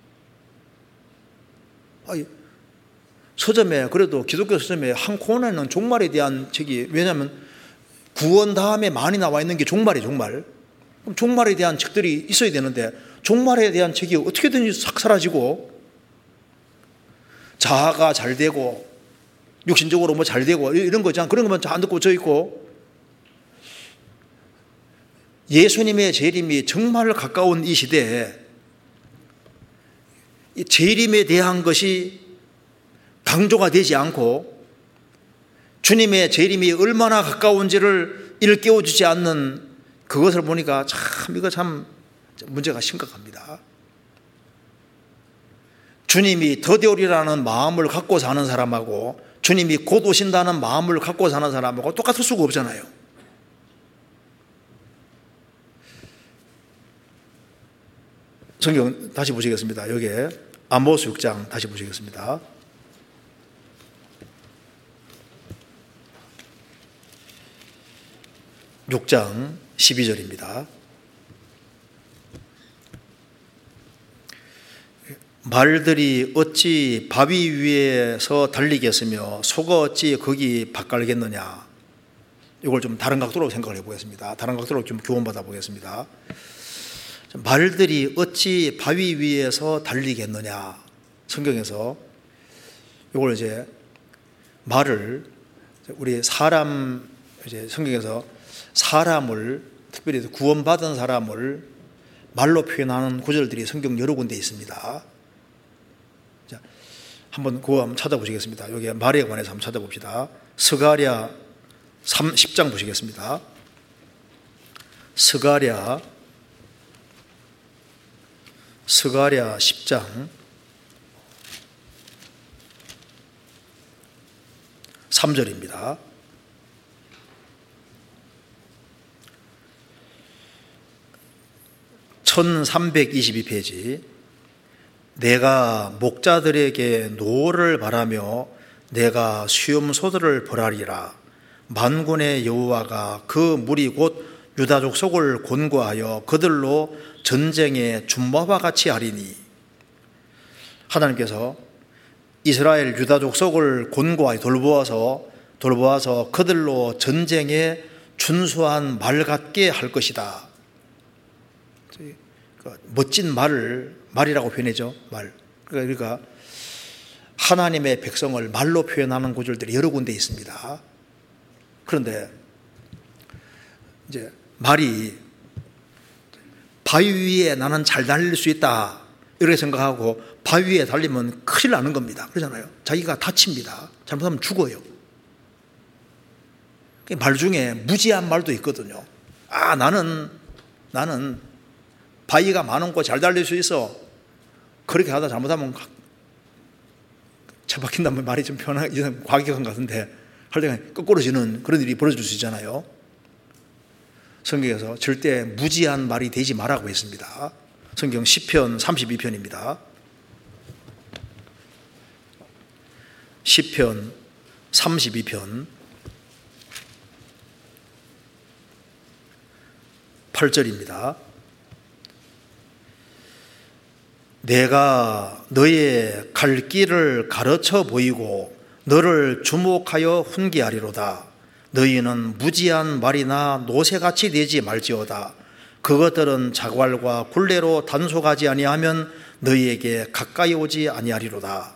아니, 서점에 그래도 기독교 서점에 한 코너에는 종말에 대한 책이, 왜냐하면 구원 다음에 많이 나와 있는 게 종말이에요. 종말. 그럼 종말에 대한 책들이 있어야 되는데 종말에 대한 책이 어떻게든지 싹 사라지고 자아가 잘 되고 육신적으로 뭐 잘 되고 이런 거잖아. 그런 것만 안 듣고 저 있고 예수님의 재림이 정말 가까운 이 시대에 이 재림에 대한 것이 강조가 되지 않고 주님의 재림이 얼마나 가까운지를 일깨워주지 않는 그것을 보니까 참 이거 참 문제가 심각합니다. 주님이 더디오리라는 마음을 갖고 사는 사람하고 주님이 곧 오신다는 마음을 갖고 사는 사람하고 똑같을 수가 없잖아요. 성경 다시 보시겠습니다. 여기에 아모스 육 장 다시 보시겠습니다. 육 장 십이 절입니다. 말들이 어찌 바위 위에서 달리겠으며 소가 어찌 거기 밭갈겠느냐. 이걸 좀 다른 각도로 생각을 해보겠습니다. 다른 각도로 좀 교훈받아 보겠습니다. 말들이 어찌 바위 위에서 달리겠느냐. 성경에서 이걸 이제 말을 우리 사람 이제 성경에서 사람을 특별히 구원받은 사람을 말로 표현하는 구절들이 성경 여러 군데 있습니다. 자, 한번 그거 한번 찾아보시겠습니다. 여기 말에 관해서 한번 찾아봅시다. 스가랴 십 장 보시겠습니다. 스가랴 스가랴 십 장 삼 절입니다. 천삼백이십이 페이지. 내가 목자들에게 노를 바라며 내가 수염소들을 벌하리라. 만군의 여호와가 그 무리 곧 유다 족속을 권고하여 그들로 전쟁에 준마와 같이 하리니. 하나님께서 이스라엘 유다 족속을 권고하여 돌보아서 돌보아서 그들로 전쟁에 준수한 말 같게 할 것이다. 멋진 말을 말이라고 표현하죠. 말. 그러니까 하나님의 백성을 말로 표현하는 구절들이 여러 군데 있습니다. 그런데 이제 말이 바위 위에 나는 잘 달릴 수 있다 이렇게 생각하고 바위 위에 달리면 큰일 나는 겁니다. 그러잖아요. 자기가 다칩니다. 잘못하면 죽어요. 말 중에 무지한 말도 있거든요. 아 나는 나는 바위가 많은 곳 잘 달릴 수 있어. 그렇게 하다 잘못하면 차 박힌다면 말이 좀 편하게 과격한 것 같은데 할 때가 거꾸로지는 그런 일이 벌어질 수 있잖아요. 성경에서 절대 무지한 말이 되지 말라고 했습니다. 성경 시편 삼십이 편입니다. 시편 삼십이 편 팔 절입니다. 내가 너의 갈 길을 가르쳐 보이고 너를 주목하여 훈계하리로다. 너희는 무지한 말이나 노새같이 되지 말지어다. 그것들은 자괄과 굴레로 단속하지 아니하면 너희에게 가까이 오지 아니하리로다.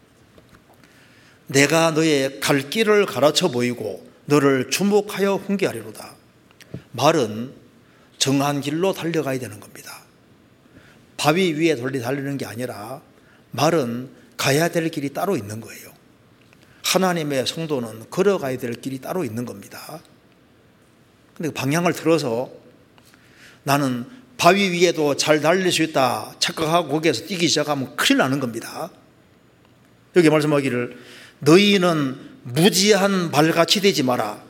내가 너의 갈 길을 가르쳐 보이고 너를 주목하여 훈계하리로다. 말은 정한 길로 달려가야 되는 겁니다. 바위 위에 달리는 게 아니라 말은 가야 될 길이 따로 있는 거예요. 하나님의 성도는 걸어가야 될 길이 따로 있는 겁니다. 근데 방향을 틀어서 나는 바위 위에도 잘 달릴 수 있다 착각하고 거기에서 뛰기 시작하면 큰일 나는 겁니다. 여기 말씀하기를 너희는 무지한 말같이 되지 마라.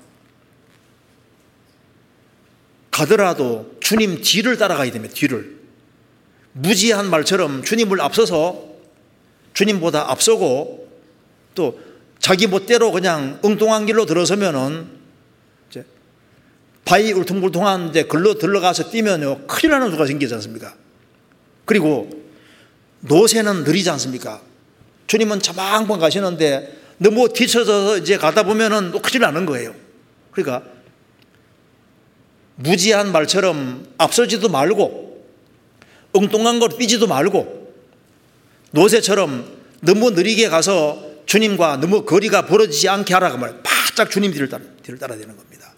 가더라도 주님 뒤를 따라가야 됩니다. 뒤를. 무지한 말처럼 주님을 앞서서 주님보다 앞서고 또 자기 멋대로 그냥 엉뚱한 길로 들어서면은 이제 바위 울퉁불퉁한 이제 글로 들어가서 뛰면요 큰일 나는 수가 생기지 않습니까? 그리고 노새는 느리지 않습니까? 주님은 자방방 가시는데 너무 뒤쳐져서 이제 가다 보면은 또 큰일 나는 거예요. 그러니까 무지한 말처럼 앞서지도 말고 엉뚱한 걸 뛰지도 말고 노새처럼 너무 느리게 가서 주님과 너무 거리가 벌어지지 않게 하라고 말해요. 바짝 주님 뒤를 따라, 뒤를 따라야 되는 겁니다.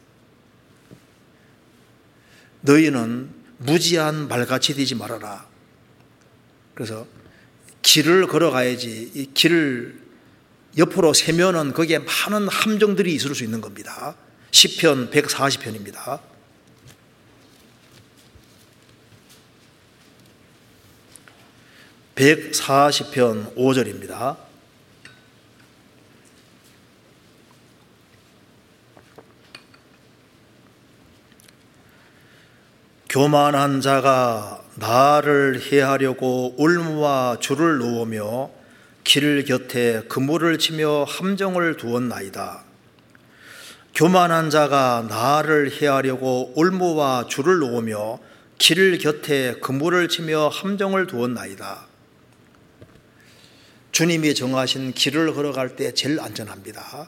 너희는 무지한 말같이 되지 말아라. 그래서 길을 걸어가야지 이 길을 옆으로 세면은 거기에 많은 함정들이 있을 수 있는 겁니다. 시편 백사십 편입니다. 백사십 편 오 절입니다. 교만한 자가 나를 해하려고 올무와 줄을 놓으며 길 곁에 그물을 치며 함정을 두었나이다. 교만한 자가 나를 해하려고 올무와 줄을 놓으며 길 곁에 그물을 치며 함정을 두었나이다. 주님이 정하신 길을 걸어갈 때 제일 안전합니다.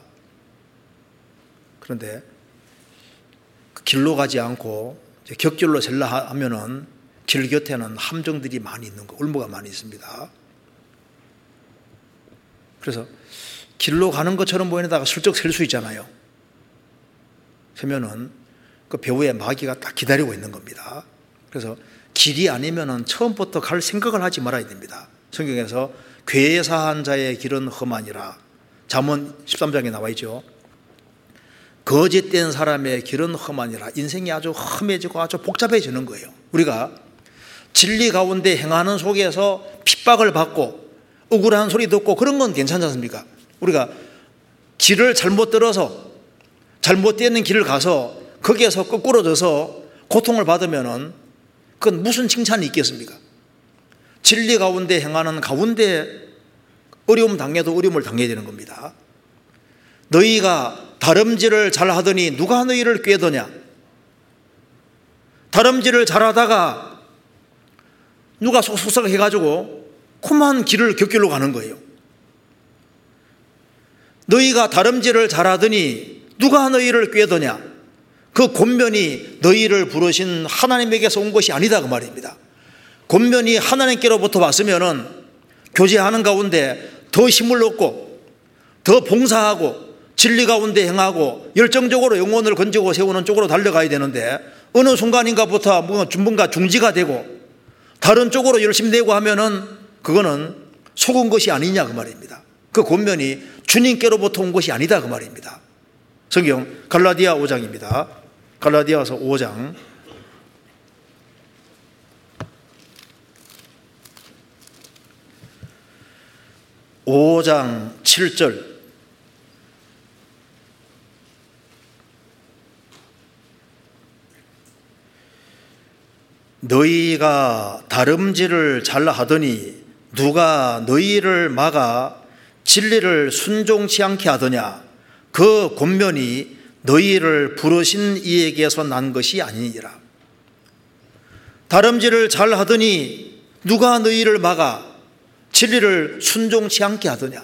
그런데 그 길로 가지 않고 격길로 셀라 하면은 길 곁에는 함정들이 많이 있는 거, 올무가 많이 있습니다. 그래서 길로 가는 것처럼 보이다가 슬쩍 셀 수 있잖아요. 세면은 그 배후에 마귀가 딱 기다리고 있는 겁니다. 그래서 길이 아니면은 처음부터 갈 생각을 하지 말아야 됩니다. 성경에서 괴사한 자의 길은 험하니라. 잠언 십삼 장에 나와 있죠. 거짓된 사람의 길은 험하니라. 인생이 아주 험해지고 아주 복잡해지는 거예요. 우리가 진리 가운데 행하는 속에서 핍박을 받고 억울한 소리 듣고 그런 건 괜찮지 않습니까? 우리가 길을 잘못 들어서 잘못되는 길을 가서 거기에서 거꾸로져서 고통을 받으면은 그건 무슨 칭찬이 있겠습니까? 진리 가운데 행하는 가운데 어려움 당해도 어려움을 당해야 되는 겁니다. 너희가 다름질을 잘하더니 누가 너희를 꾀더냐? 다름질을 잘하다가 누가 속삭 해가지고 험한 길을 곁길로 가는 거예요. 너희가 다름질을 잘하더니 누가 너희를 꾀더냐? 그 권면이 너희를 부르신 하나님에게서 온 것이 아니다 그 말입니다. 권면이 하나님께로부터 왔으면은 교제하는 가운데 더 힘을 얻고 더 봉사하고 진리 가운데 행하고 열정적으로 영혼을 건지고 세우는 쪽으로 달려가야 되는데 어느 순간인가부터 뭔가 중지가 되고 다른 쪽으로 열심히 되고 하면은 그거는 속은 것이 아니냐 그 말입니다. 그 권면이 주님께로부터 온 것이 아니다 그 말입니다. 성경 갈라디아 오 장입니다. 갈라디아서 오 장 오 장 칠 절. 너희가 다름질을 잘하더니 누가 너희를 막아 진리를 순종치 않게 하더냐? 그 권면이 너희를 부르신 이에게서 난 것이 아니니라. 다름질을 잘하더니 누가 너희를 막아 진리를 순종치 않게 하더냐?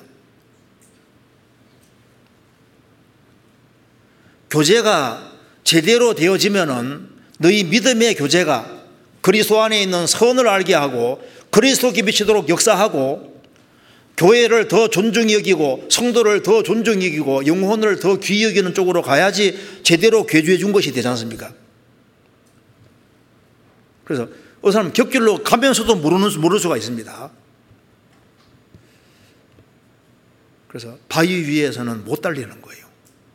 교제가 제대로 되어지면은 너희 믿음의 교제가 그리스도 안에 있는 선을 알게 하고 그리스도께 비치도록 역사하고 교회를 더 존중히 여기고 성도를 더 존중히 여기고 영혼을 더 귀히 여기는 쪽으로 가야지 제대로 괴주해 준 것이 되지 않습니까? 그래서 어느 사람 곁길로 가면서도 모르는, 모를 수가 있습니다. 그래서 바위 위에서는 못 달리는 거예요.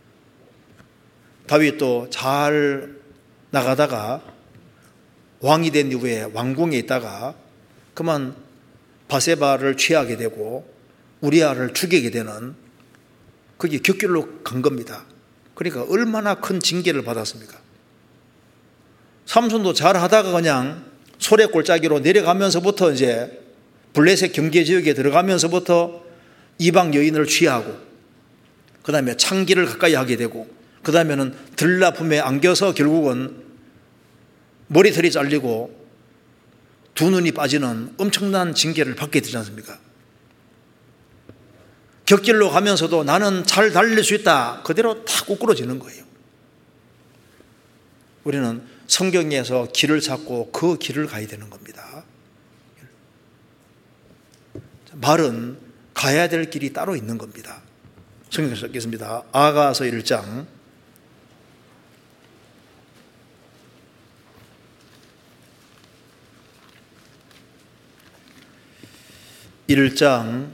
다윗도 잘 나가다가 왕이 된 이후에 왕궁에 있다가 그만 바세바를 취하게 되고 우리아를 죽이게 되는 그게 곁길로 간 겁니다. 그러니까 얼마나 큰 징계를 받았습니까? 삼손도 잘 하다가 그냥 소래골짜기로 내려가면서부터 이제 블레셋 경계 지역에 들어가면서부터 이방 여인을 취하고 그 다음에 창기를 가까이 하게 되고 그 다음에는 들나품에 안겨서 결국은 머리털이 잘리고 두 눈이 빠지는 엄청난 징계를 받게 되지 않습니까? 곁길로 가면서도 나는 잘 달릴 수 있다. 그대로 다 꼬꾸러지는 거예요. 우리는 성경에서 길을 찾고 그 길을 가야 되는 겁니다. 말은 가야 될 길이 따로 있는 겁니다. 성경에서 읽겠습니다. 아가서 일 장 일 장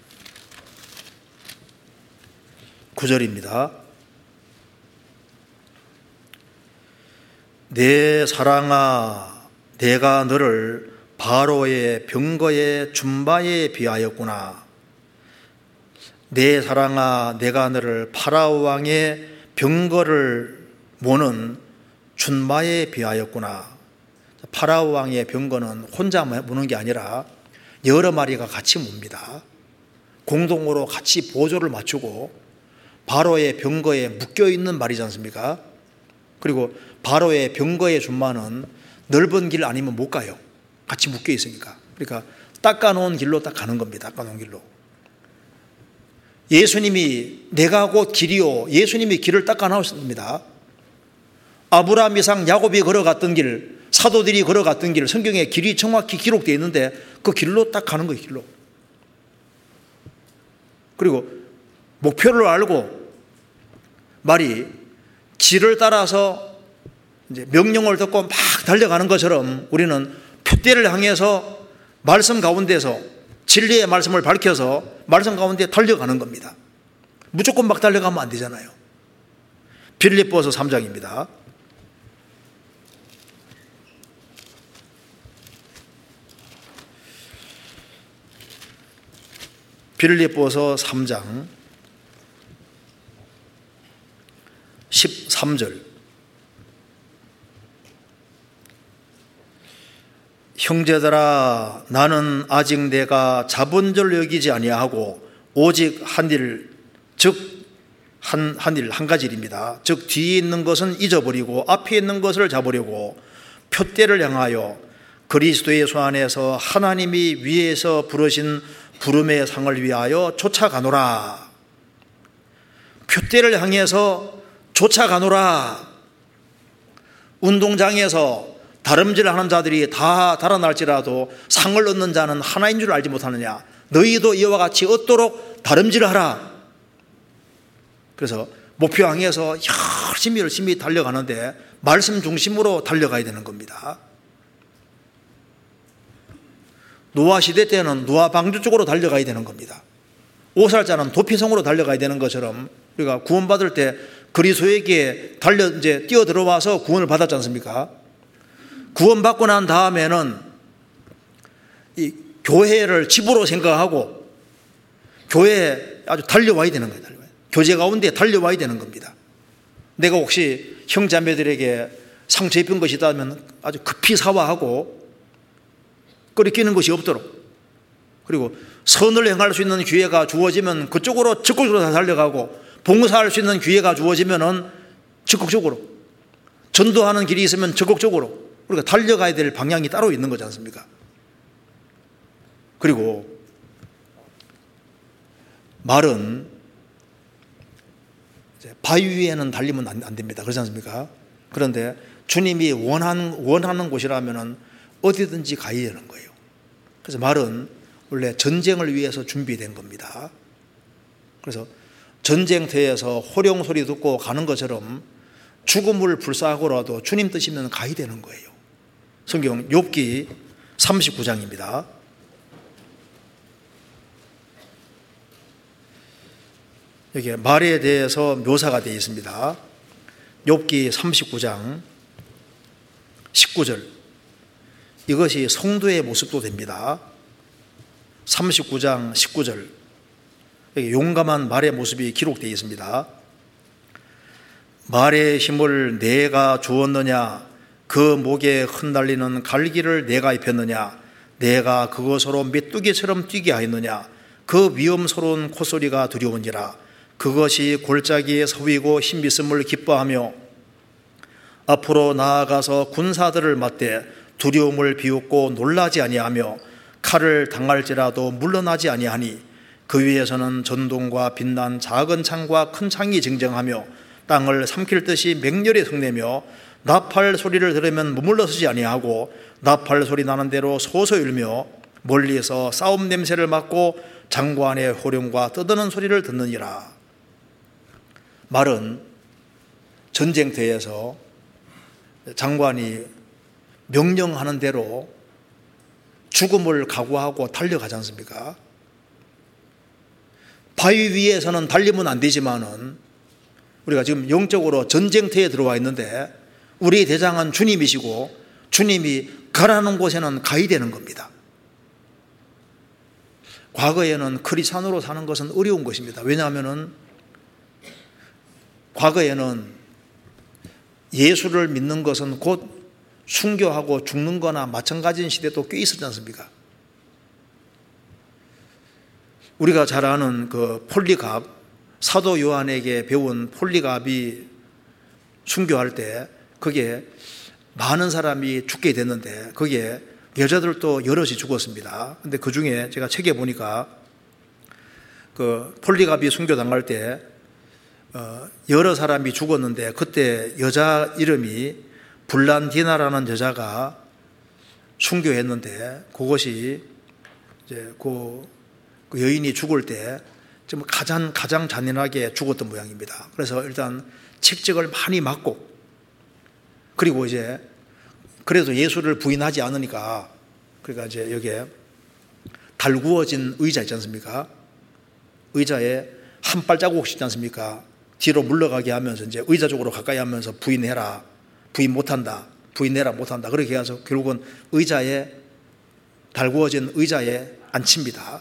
구 절입니다. 내 사랑아, 내가 너를 바로의 병거의 줌바에 비하였구나. 내 사랑아, 내가 너를 파라오 왕의 병거를 모는 줌바에 비하였구나. 파라오 왕의 병거는 혼자 모는 게 아니라 여러 마리가 같이 뭅니다. 공동으로 같이 보조를 맞추고 바로의 병거에 묶여있는 말이지 않습니까? 그리고 바로의 병거의 줌마는 넓은 길 아니면 못 가요. 같이 묶여 있으니까. 그러니까 닦아놓은 길로 딱 가는 겁니다. 닦아놓은 길로. 예수님이 내가 곧 길이요. 예수님이 길을 닦아놓았습니다. 아브라함, 이삭, 야곱이 걸어갔던 길, 사도들이 걸어갔던 길, 성경에 길이 정확히 기록되어 있는데 그 길로 딱 가는 거예요. 길로. 그리고 목표를 알고 말이 길을 따라서 이제 명령을 듣고 막 달려가는 것처럼 우리는 표대를 향해서 말씀 가운데서 진리의 말씀을 밝혀서 말씀 가운데 달려가는 겁니다. 무조건 막 달려가면 안 되잖아요. 빌립보서 삼 장입니다. 빌립보서 삼 장 십삼 절. 형제들아, 나는 아직 내가 잡은 줄 여기지 아니하고 오직 한 일, 즉 한 한 일 한 가지 일입니다. 즉 뒤에 있는 것은 잊어버리고 앞에 있는 것을 잡으려고 표대를 향하여 그리스도의 수 안에서 하나님이 위에서 부르신 부름의 상을 위하여 쫓아가노라. 표대를 향해서 쫓아가노라. 운동장에서 다름질하는 자들이 다 달아날지라도 상을 얻는 자는 하나인 줄 알지 못하느냐. 너희도 이와 같이 얻도록 다름질하라. 그래서 목표 향해서 열심히 열심히 달려가는데 말씀 중심으로 달려가야 되는 겁니다. 노아 시대 때는 노아 방주 쪽으로 달려가야 되는 겁니다. 오살자는 도피성으로 달려가야 되는 것처럼 우리가 구원받을 때 그리스도에게 달려 이제 뛰어 들어와서 구원을 받았지 않습니까? 구원받고 난 다음에는 이 교회를 집으로 생각하고 교회에 아주 달려와야 되는 거예요. 교제 가운데 달려와야 되는 겁니다. 내가 혹시 형제자매들에게 상처 입힌 것이 있다면 아주 급히 사과하고 끓이끼는 것이 없도록, 그리고 선을 행할 수 있는 기회가 주어지면 그쪽으로 적극적으로 다 달려가고, 봉사할 수 있는 기회가 주어지면 적극적으로, 전도하는 길이 있으면 적극적으로 우리가 달려가야 될 방향이 따로 있는 거지 않습니까? 그리고 말은 바위 위에는 달리면 안 됩니다. 그렇지 않습니까? 그런데 주님이 원하는, 원하는 곳이라면 어디든지 가야 되는 거예요. 그래서 말은 원래 전쟁을 위해서 준비된 겁니다. 그래서 전쟁터에서 호령 소리 듣고 가는 것처럼 죽음을 불사하고라도 주님 뜻이면 가야 되는 거예요. 성경 욥기 삼십구 장입니다. 여기 말에 대해서 묘사가 되어 있습니다. 욥기 삼십구 장 십구 절. 이것이 성도의 모습도 됩니다. 삼십구 장 십구 절. 여기 용감한 말의 모습이 기록되어 있습니다. 말의 힘을 내가 주었느냐? 그 목에 흩날리는 갈기를 내가 입혔느냐? 내가 그것으로 메뚜기처럼 뛰게 하였느냐? 그 위험스러운 콧소리가 두려우니라. 그것이 골짜기에 서위고 힘있음을 기뻐하며 앞으로 나아가서 군사들을 맞대 두려움을 비웃고 놀라지 아니하며 칼을 당할지라도 물러나지 아니하니 그 위에서는 전동과 빛난 작은 창과 큰 창이 쟁쟁하며 땅을 삼킬 듯이 맹렬히 성내며 나팔 소리를 들으면 머물러 서지 아니하고 나팔 소리 나는 대로 소소 울며 멀리서 싸움 냄새를 맡고 장관의 호령과 떠드는 소리를 듣느니라. 말은 전쟁터에서 장관이 명령하는 대로 죽음을 각오하고 달려가지 않습니까? 바위 위에서는 달리면 안 되지만은 우리가 지금 영적으로 전쟁터에 들어와 있는데 우리 대장은 주님이시고 주님이 가라는 곳에는 가야 되는 겁니다. 과거에는 크리스찬으로 사는 것은 어려운 것입니다. 왜냐하면은 과거에는 예수를 믿는 것은 곧 순교하고 죽는 거나 마찬가지인 시대도 꽤 있었지 않습니까? 우리가 잘 아는 그 폴리갑, 사도 요한에게 배운 폴리갑이 순교할 때 그게 많은 사람이 죽게 됐는데 거기에 여자들도 여럿이 죽었습니다. 근데 그 중에 제가 책에 보니까 그 폴리갑이 순교 당할 때 어, 여러 사람이 죽었는데 그때 여자 이름이 블란디나라는 여자가 순교했는데 그것이 이제 그, 그 여인이 죽을 때 좀 가장 가장 잔인하게 죽었던 모양입니다. 그래서 일단 책적을 많이 맞고 그리고 이제 그래도 예수를 부인하지 않으니까 그러니까 이제 여기에 달구어진 의자 있지 않습니까? 의자에 한 발자국씩 있지 않습니까? 뒤로 물러가게 하면서 이제 의자 쪽으로 가까이 하면서 부인해라, 부인 못한다, 부인해라 못한다. 그렇게 해서 결국은 의자에 달구어진 의자에 앉힙니다.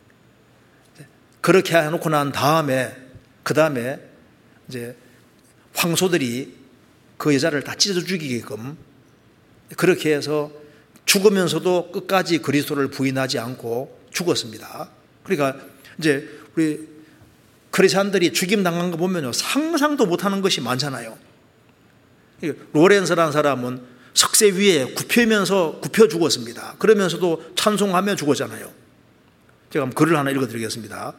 그렇게 해놓고 난 다음에 그 다음에 이제 황소들이 그 여자를 다 찢어 죽이게끔 그렇게 해서 죽으면서도 끝까지 그리스도를 부인하지 않고 죽었습니다. 그러니까 이제 우리 크리스찬들이 죽임 당한 거 보면요 상상도 못하는 것이 많잖아요. 로렌스라는 사람은 석쇠 위에 굽히면서 굽혀 죽었습니다. 그러면서도 찬송하며 죽었잖아요. 제가 글을 하나 읽어드리겠습니다.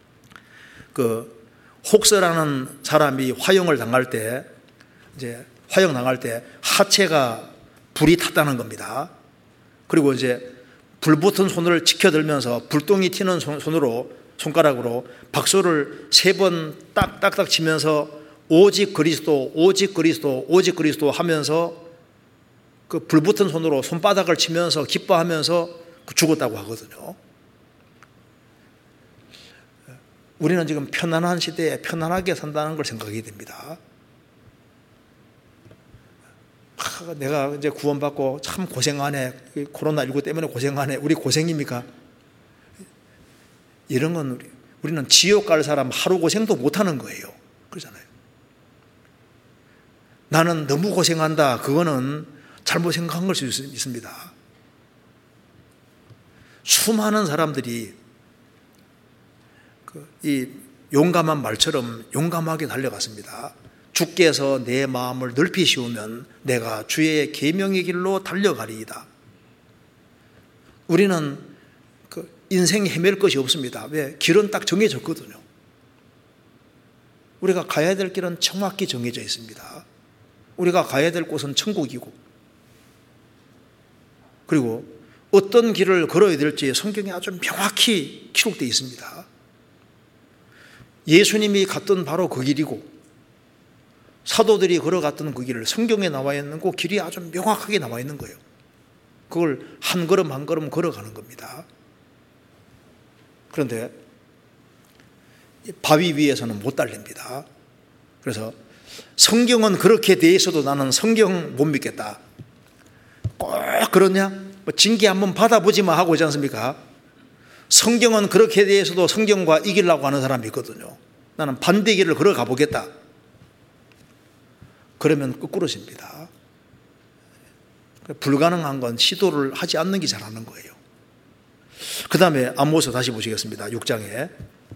그 혹서라는 사람이 화형을 당할 때 이제 화형 당할 때 하체가 불이 탔다는 겁니다. 그리고 이제 불 붙은 손을 치켜들면서 불똥이 튀는 손으로 손가락으로 박수를 세 번 딱딱딱 치면서 오직 그리스도, 오직 그리스도, 오직 그리스도 하면서 그 불 붙은 손으로 손바닥을 치면서 기뻐하면서 죽었다고 하거든요. 우리는 지금 편안한 시대에 편안하게 산다는 걸 생각하게 됩니다. 아, 내가 이제 구원받고 참 고생하네. 코로나십구 때문에 고생하네. 우리 고생입니까? 이런 건 우리, 우리는 지옥 갈 사람 하루 고생도 못하는 거예요. 그러잖아요. 나는 너무 고생한다. 그거는 잘못 생각한 걸 수 있습니다. 수많은 사람들이 이 용감한 말처럼 용감하게 달려갔습니다. 주께서 내 마음을 넓히시우면 내가 주의 계명의 길로 달려가리이다. 우리는 그 인생 헤맬 것이 없습니다. 왜? 길은 딱 정해졌거든요. 우리가 가야 될 길은 정확히 정해져 있습니다. 우리가 가야 될 곳은 천국이고, 그리고 어떤 길을 걸어야 될지 성경에 아주 명확히 기록되어 있습니다. 예수님이 갔던 바로 그 길이고, 사도들이 걸어갔던 그 길을 성경에 나와 있는 그 길이 아주 명확하게 나와 있는 거예요. 그걸 한 걸음 한 걸음 걸어가는 겁니다. 그런데 바위 위에서는 못 달립니다. 그래서 성경은 그렇게 돼 있어도 나는 성경 못 믿겠다. 꼭 그러냐? 뭐 징계 한번 받아보지만 하고 있지 않습니까? 성경은 그렇게 돼 있어도 성경과 이기려고 하는 사람이 있거든요. 나는 반대 길을 걸어가 보겠다. 그러면 거꾸로집니다. 불가능한 건 시도를 하지 않는 게 잘하는 거예요. 그 다음에 아모스 다시 보시겠습니다. 육 장에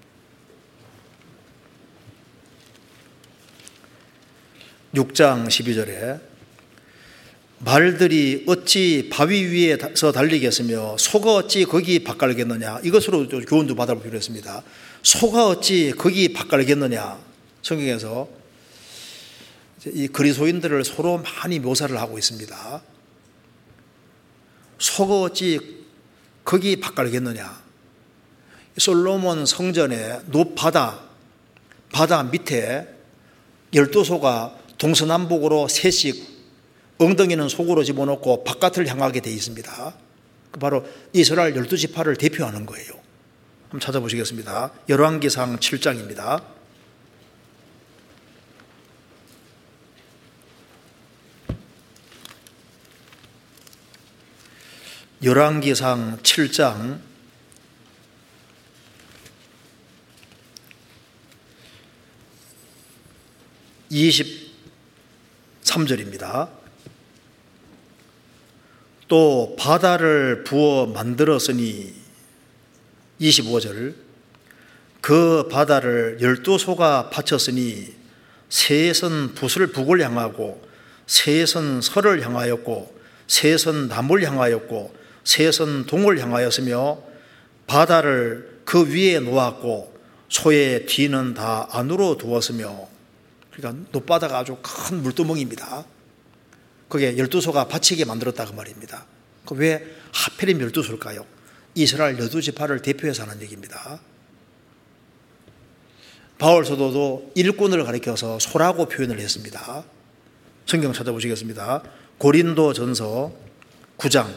육 장 십이 절에 말들이 어찌 바위 위에서 달리겠으며 소가 어찌 거기 밭갈겠느냐. 이것으로 교훈도 받아볼 필요가 있습니다. 소가 어찌 거기 밭갈겠느냐. 성경에서 이 그리스도인들을 서로 많이 묘사를 하고 있습니다. 소가 어찌 거기 밭갈겠느냐. 솔로몬 성전의 높바다, 바다 밑에 열두 소가 동서남북으로 셋씩 엉덩이는 속으로 집어넣고 바깥을 향하게 되어 있습니다. 바로 이스라엘 열두 지파를 대표하는 거예요. 한번 찾아보시겠습니다. 열왕기상 칠 장입니다. 열왕기상 칠 장 이십삼 절입니다. 또 바다를 부어 만들었으니 이십오 절 그 바다를 열두 소가 바쳤으니 셋은 붓을 북을 향하고 셋은 설을 향하였고 셋은 남을 향하였고 셋은 동을 향하였으며 바다를 그 위에 놓았고 소의 뒤는 다 안으로 두었으며. 그러니까 높바다가 아주 큰 물두멍입니다. 그게 열두 소가 바치게 만들었다고 말입니다. 왜 하필이면 열두 소일까요? 이스라엘 열두 지파를 대표해서 하는 얘기입니다. 바울 사도도 일꾼을 가리켜서 소라고 표현을 했습니다. 성경 찾아보시겠습니다. 고린도 전서 구 장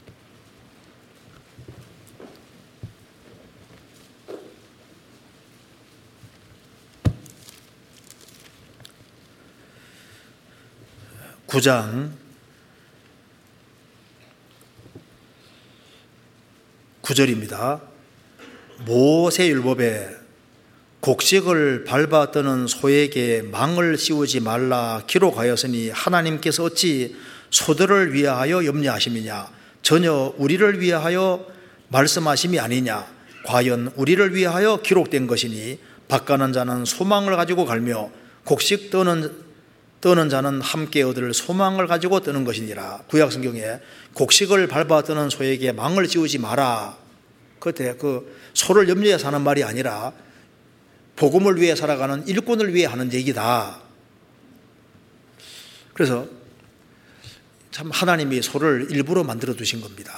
구 장 구 절입니다. 모세율법에 곡식을 밟아 뜨는 소에게 망을 씌우지 말라 기록하였으니 하나님께서 어찌 소들을 위하여 염려하심이냐. 전혀 우리를 위하여 말씀하심이 아니냐. 과연 우리를 위하여 기록된 것이니 밭가는 자는 소망을 가지고 갈며 곡식 떠는 떠는 자는 함께 얻을 소망을 가지고 뜨는 것이니라. 구약 성경에 곡식을 밟아 뜨는 소에게 망을 씌우지 마라. 그때 그 소를 염려해서 하는 말이 아니라 복음을 위해 살아가는 일꾼을 위해 하는 얘기다. 그래서 참 하나님이 소를 일부러 만들어 두신 겁니다.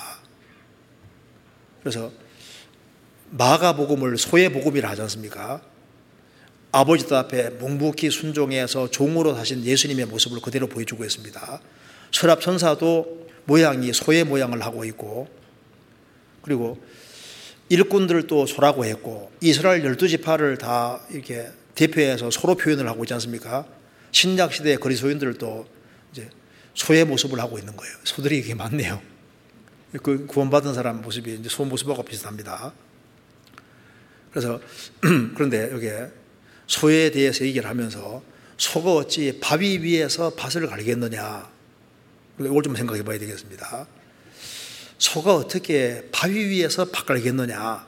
그래서 마가복음을 소의 복음이라 하지 않습니까? 아버지 뜻 앞에 묵묵히 순종해서 종으로 사신 예수님의 모습을 그대로 보여주고 있습니다. 서랍천사도 모양이 소의 모양을 하고 있고, 그리고 일꾼들도 소라고 했고, 이스라엘 열두 지파를 다 이렇게 대표해서 소로 표현을 하고 있지 않습니까? 신약 시대의 그리스도인들도 이제 소의 모습을 하고 있는 거예요. 소들이 이게 많네요. 그 구원받은 사람 모습이 이제 소 모습하고 비슷합니다. 그래서 그런데 여기에 소에 대해서 얘기를 하면서 소가 어찌 바위 위에서 밭을 갈겠느냐. 이걸 좀 생각해 봐야 되겠습니다. 소가 어떻게 바위 위에서 밭 갈겠느냐.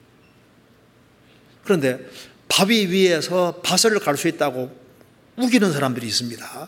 그런데 바위 위에서 밭을 갈 수 있다고 우기는 사람들이 있습니다.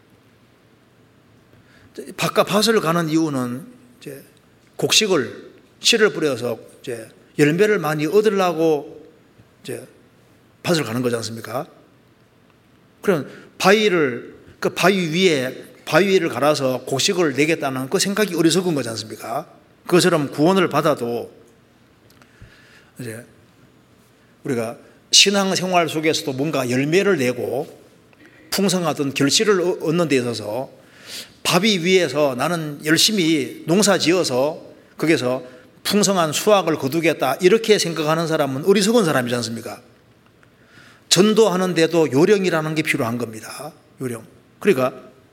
밭과 밭을 가는 이유는 이제 곡식을 씨를 뿌려서 이제 열매를 많이 얻으려고 이제 밭을 가는 거지 않습니까? 그럼 바위를, 그 바위 위에 바위를 갈아서 곡식을 내겠다는 그 생각이 어리석은 거지 않습니까? 그것처럼 구원을 받아도 이제 우리가 신앙생활 속에서도 뭔가 열매를 내고 풍성하던 결실을 얻는 데 있어서 바위 위에서 나는 열심히 농사 지어서 거기서 풍성한 수확을 거두겠다 이렇게 생각하는 사람은 어리석은 사람이지 않습니까? 전도하는데도 요령이라는 게 필요한 겁니다. 요령. 그러니까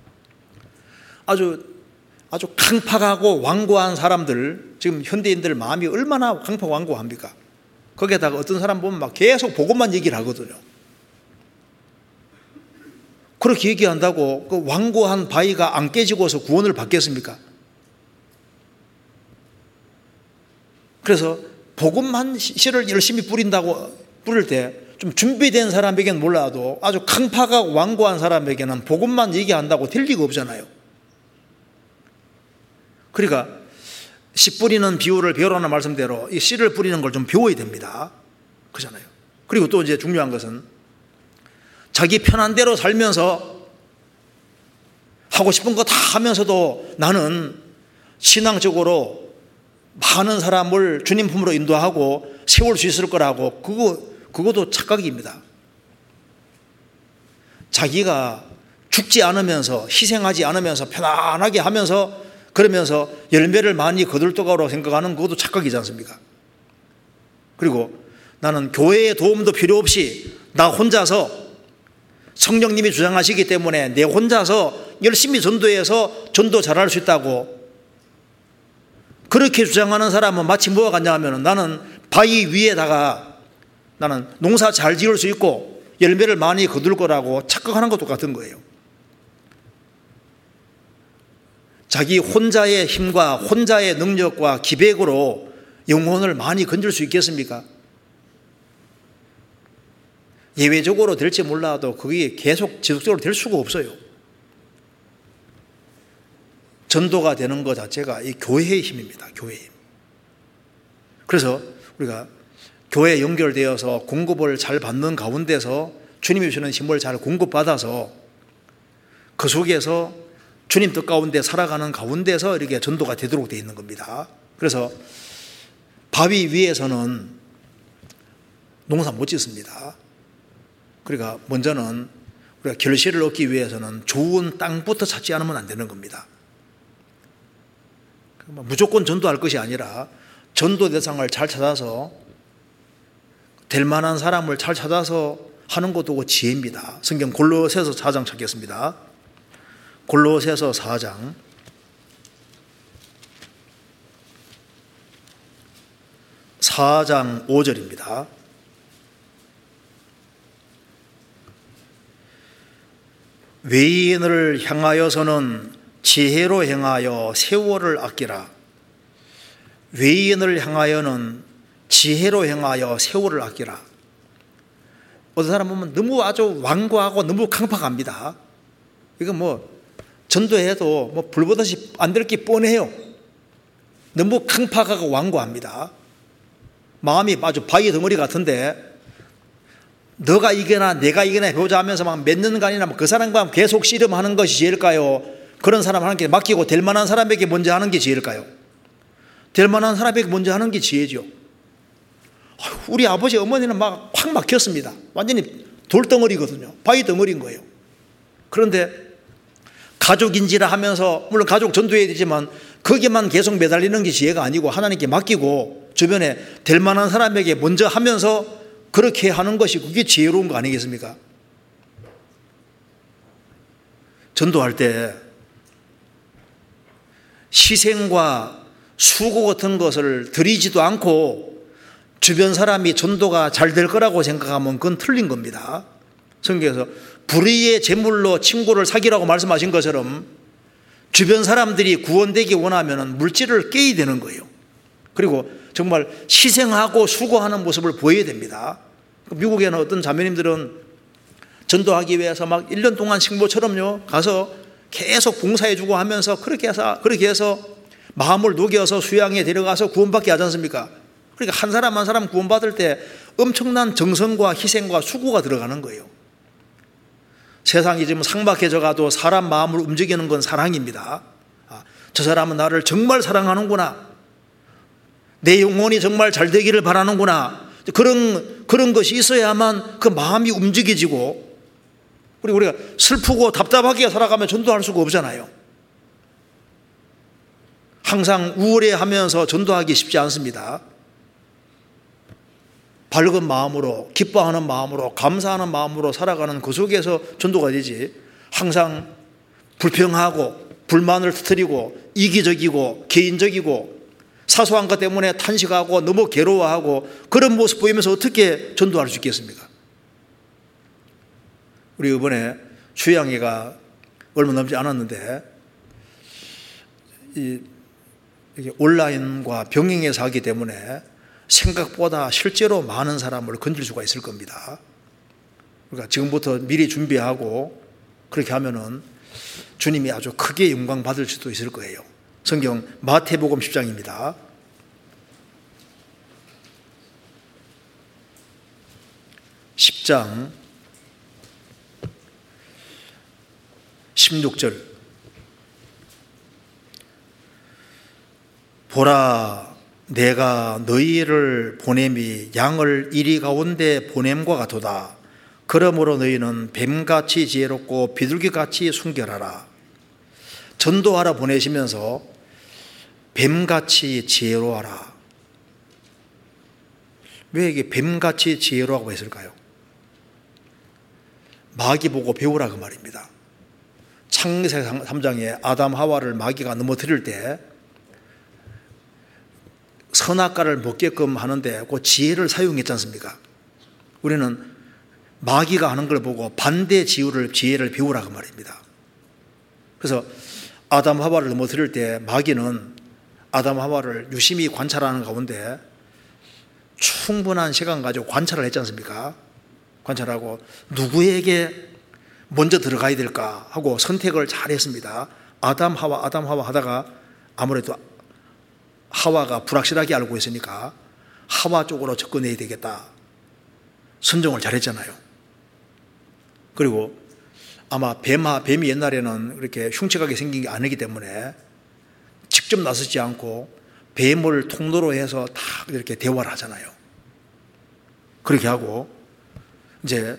아주 아주 강팍하고 완고한 사람들, 지금 현대인들 마음이 얼마나 강팍 완고합니까? 거기에다가 어떤 사람 보면 막 계속 복음만 얘기를 하거든요. 그렇게 얘기한다고 그 완고한 바위가 안 깨지고서 구원을 받겠습니까? 그래서 복음만 씨를 열심히 뿌린다고 뿌릴 때 좀 준비된 사람에게는 몰라도 아주 강팍하고 완고한 사람에게는 복음만 얘기한다고 될 리가 없잖아요. 그러니까 씨 뿌리는 비유를 배우라는 말씀대로 이 씨를 뿌리는 걸 좀 배워야 됩니다. 그렇잖아요. 그리고 또 이제 중요한 것은 자기 편한 대로 살면서 하고 싶은 거 다 하면서도 나는 신앙적으로 많은 사람을 주님 품으로 인도하고 세울 수 있을 거라고, 그거, 그것도 착각입니다. 자기가 죽지 않으면서 희생하지 않으면서 편안하게 하면서 그러면서 열매를 많이 거둘 거라고 생각하는 그것도 착각이지 않습니까? 그리고 나는 교회의 도움도 필요 없이 나 혼자서 성령님이 주장하시기 때문에 내 혼자서 열심히 전도해서 전도 잘할 수 있다고 그렇게 주장하는 사람은 마치 뭐가 같냐 하면 나는 바위 위에다가 나는 농사 잘 지을 수 있고 열매를 많이 거둘 거라고 착각하는 것도 같은 거예요. 자기 혼자의 힘과 혼자의 능력과 기백으로 영혼을 많이 건질 수 있겠습니까? 예외적으로 될지 몰라도 그게 계속 지속적으로 될 수가 없어요. 전도가 되는 것 자체가 이 교회의 힘입니다. 교회의 힘. 그래서 우리가 교회에 연결되어서 공급을 잘 받는 가운데서 주님이 주시는 힘을 잘 공급받아서 그 속에서 주님 뜻 가운데 살아가는 가운데서 이렇게 전도가 되도록 되어 있는 겁니다. 그래서 바위 위에서는 농사 못 짓습니다. 그러니까 먼저는 우리가 결실을 얻기 위해서는 좋은 땅부터 찾지 않으면 안 되는 겁니다. 무조건 전도할 것이 아니라 전도 대상을 잘 찾아서 될 만한 사람을 잘 찾아서 하는 것도 그 지혜입니다. 성경 골로새서 사 장 찾겠습니다. 골로새서 사 장 사 장 오 절입니다. 외인을 향하여서는 지혜로 행하여 세월을 아끼라. 외인을 향하여는 지혜로 행하여 세월을 아끼라. 어떤 사람 보면 너무 아주 완고하고 너무 강팍합니다. 이건 뭐 전도해도 뭐 불보듯이 안 될 게 뻔해요. 너무 강팍하고 완고합니다. 마음이 아주 바위 덩어리 같은데 너가 이겨나 내가 이겨나 해보자 하면서 막 몇 년간이나 그 사람과 계속 씨름하는 것이 지혜일까요? 그런 사람 하나님께 맡기고 될 만한 사람에게 먼저 하는 게 지혜일까요? 될 만한 사람에게 먼저 하는 게 지혜죠. 우리 아버지 어머니는 막 확 막혔습니다. 완전히 돌덩어리거든요. 바위 덩어리인 거예요. 그런데 가족인지라 하면서 물론 가족 전도해야 되지만 거기에만 계속 매달리는 게 지혜가 아니고 하나님께 맡기고 주변에 될 만한 사람에게 먼저 하면서 그렇게 하는 것이 그게 지혜로운 거 아니겠습니까? 전도할 때 희생과 수고 같은 것을 드리지도 않고 주변 사람이 전도가 잘 될 거라고 생각하면 그건 틀린 겁니다. 성경에서 불의의 제물로 친구를 사귀라고 말씀하신 것처럼 주변 사람들이 구원되기 원하면 물질을 깨야 되는 거예요. 그리고 정말 희생하고 수고하는 모습을 보여야 됩니다. 미국에는 어떤 자매님들은 전도하기 위해서 막 일 년 동안 식모처럼요 가서 계속 봉사해주고 하면서 그렇게 해서 그렇게 해서 마음을 녹여서 수양에 데려가서 구원받게 하지 않습니까? 그러니까 한 사람 한 사람 구원받을 때 엄청난 정성과 희생과 수고가 들어가는 거예요. 세상이 지금 삭막해져 가도 사람 마음을 움직이는 건 사랑입니다. 아, 저 사람은 나를 정말 사랑하는구나. 내 영혼이 정말 잘 되기를 바라는구나. 그런, 그런 것이 있어야만 그 마음이 움직여지고, 그리고 우리가 슬프고 답답하게 살아가면 전도할 수가 없잖아요. 항상 우울해하면서 전도하기 쉽지 않습니다. 밝은 마음으로, 기뻐하는 마음으로, 감사하는 마음으로 살아가는 그 속에서 전도가 되지, 항상 불평하고 불만을 터뜨리고 이기적이고 개인적이고 사소한 것 때문에 탄식하고 너무 괴로워하고 그런 모습 보이면서 어떻게 전도할 수 있겠습니까? 우리 이번에 주양회가 얼마 남지 않았는데, 이 온라인과 병행해서 하기 때문에 생각보다 실제로 많은 사람을 건질 수가 있을 겁니다. 그러니까 지금부터 미리 준비하고 그렇게 하면은 주님이 아주 크게 영광 받을 수도 있을 거예요. 성경 마태복음 십 장입니다. 십 장 십육 절. 보라, 내가 너희를 보냄이 양을 이리 가운데 보냄과 같도다. 그러므로 너희는 뱀같이 지혜롭고 비둘기같이 순결하라. 전도하라 보내시면서 뱀같이 지혜로워하라. 왜 이게 뱀같이 지혜로워하고 했을까요? 마귀 보고 배우라 그 말입니다. 창세기 삼 장에 아담 하와를 마귀가 넘어뜨릴 때 선악과를 먹게끔 하는데 그 지혜를 사용했지 않습니까? 우리는 마귀가 하는 걸 보고 반대 지혜를, 지혜를 배우라 그 말입니다. 그래서 아담 하와를 넘어뜨릴 때 마귀는 아담 하와를 유심히 관찰하는 가운데 충분한 시간 가지고 관찰을 했지 않습니까? 관찰하고 누구에게 먼저 들어가야 될까 하고 선택을 잘 했습니다. 아담 하와 아담 하와 하다가 아무래도 하와가 불확실하게 알고 있으니까 하와 쪽으로 접근해야 되겠다. 선정을 잘했잖아요. 그리고 아마 뱀하, 뱀이 옛날에는 이렇게 흉측하게 생긴 게 아니기 때문에 직접 나서지 않고 뱀을 통로로 해서 다 이렇게 대화를 하잖아요. 그렇게 하고 이제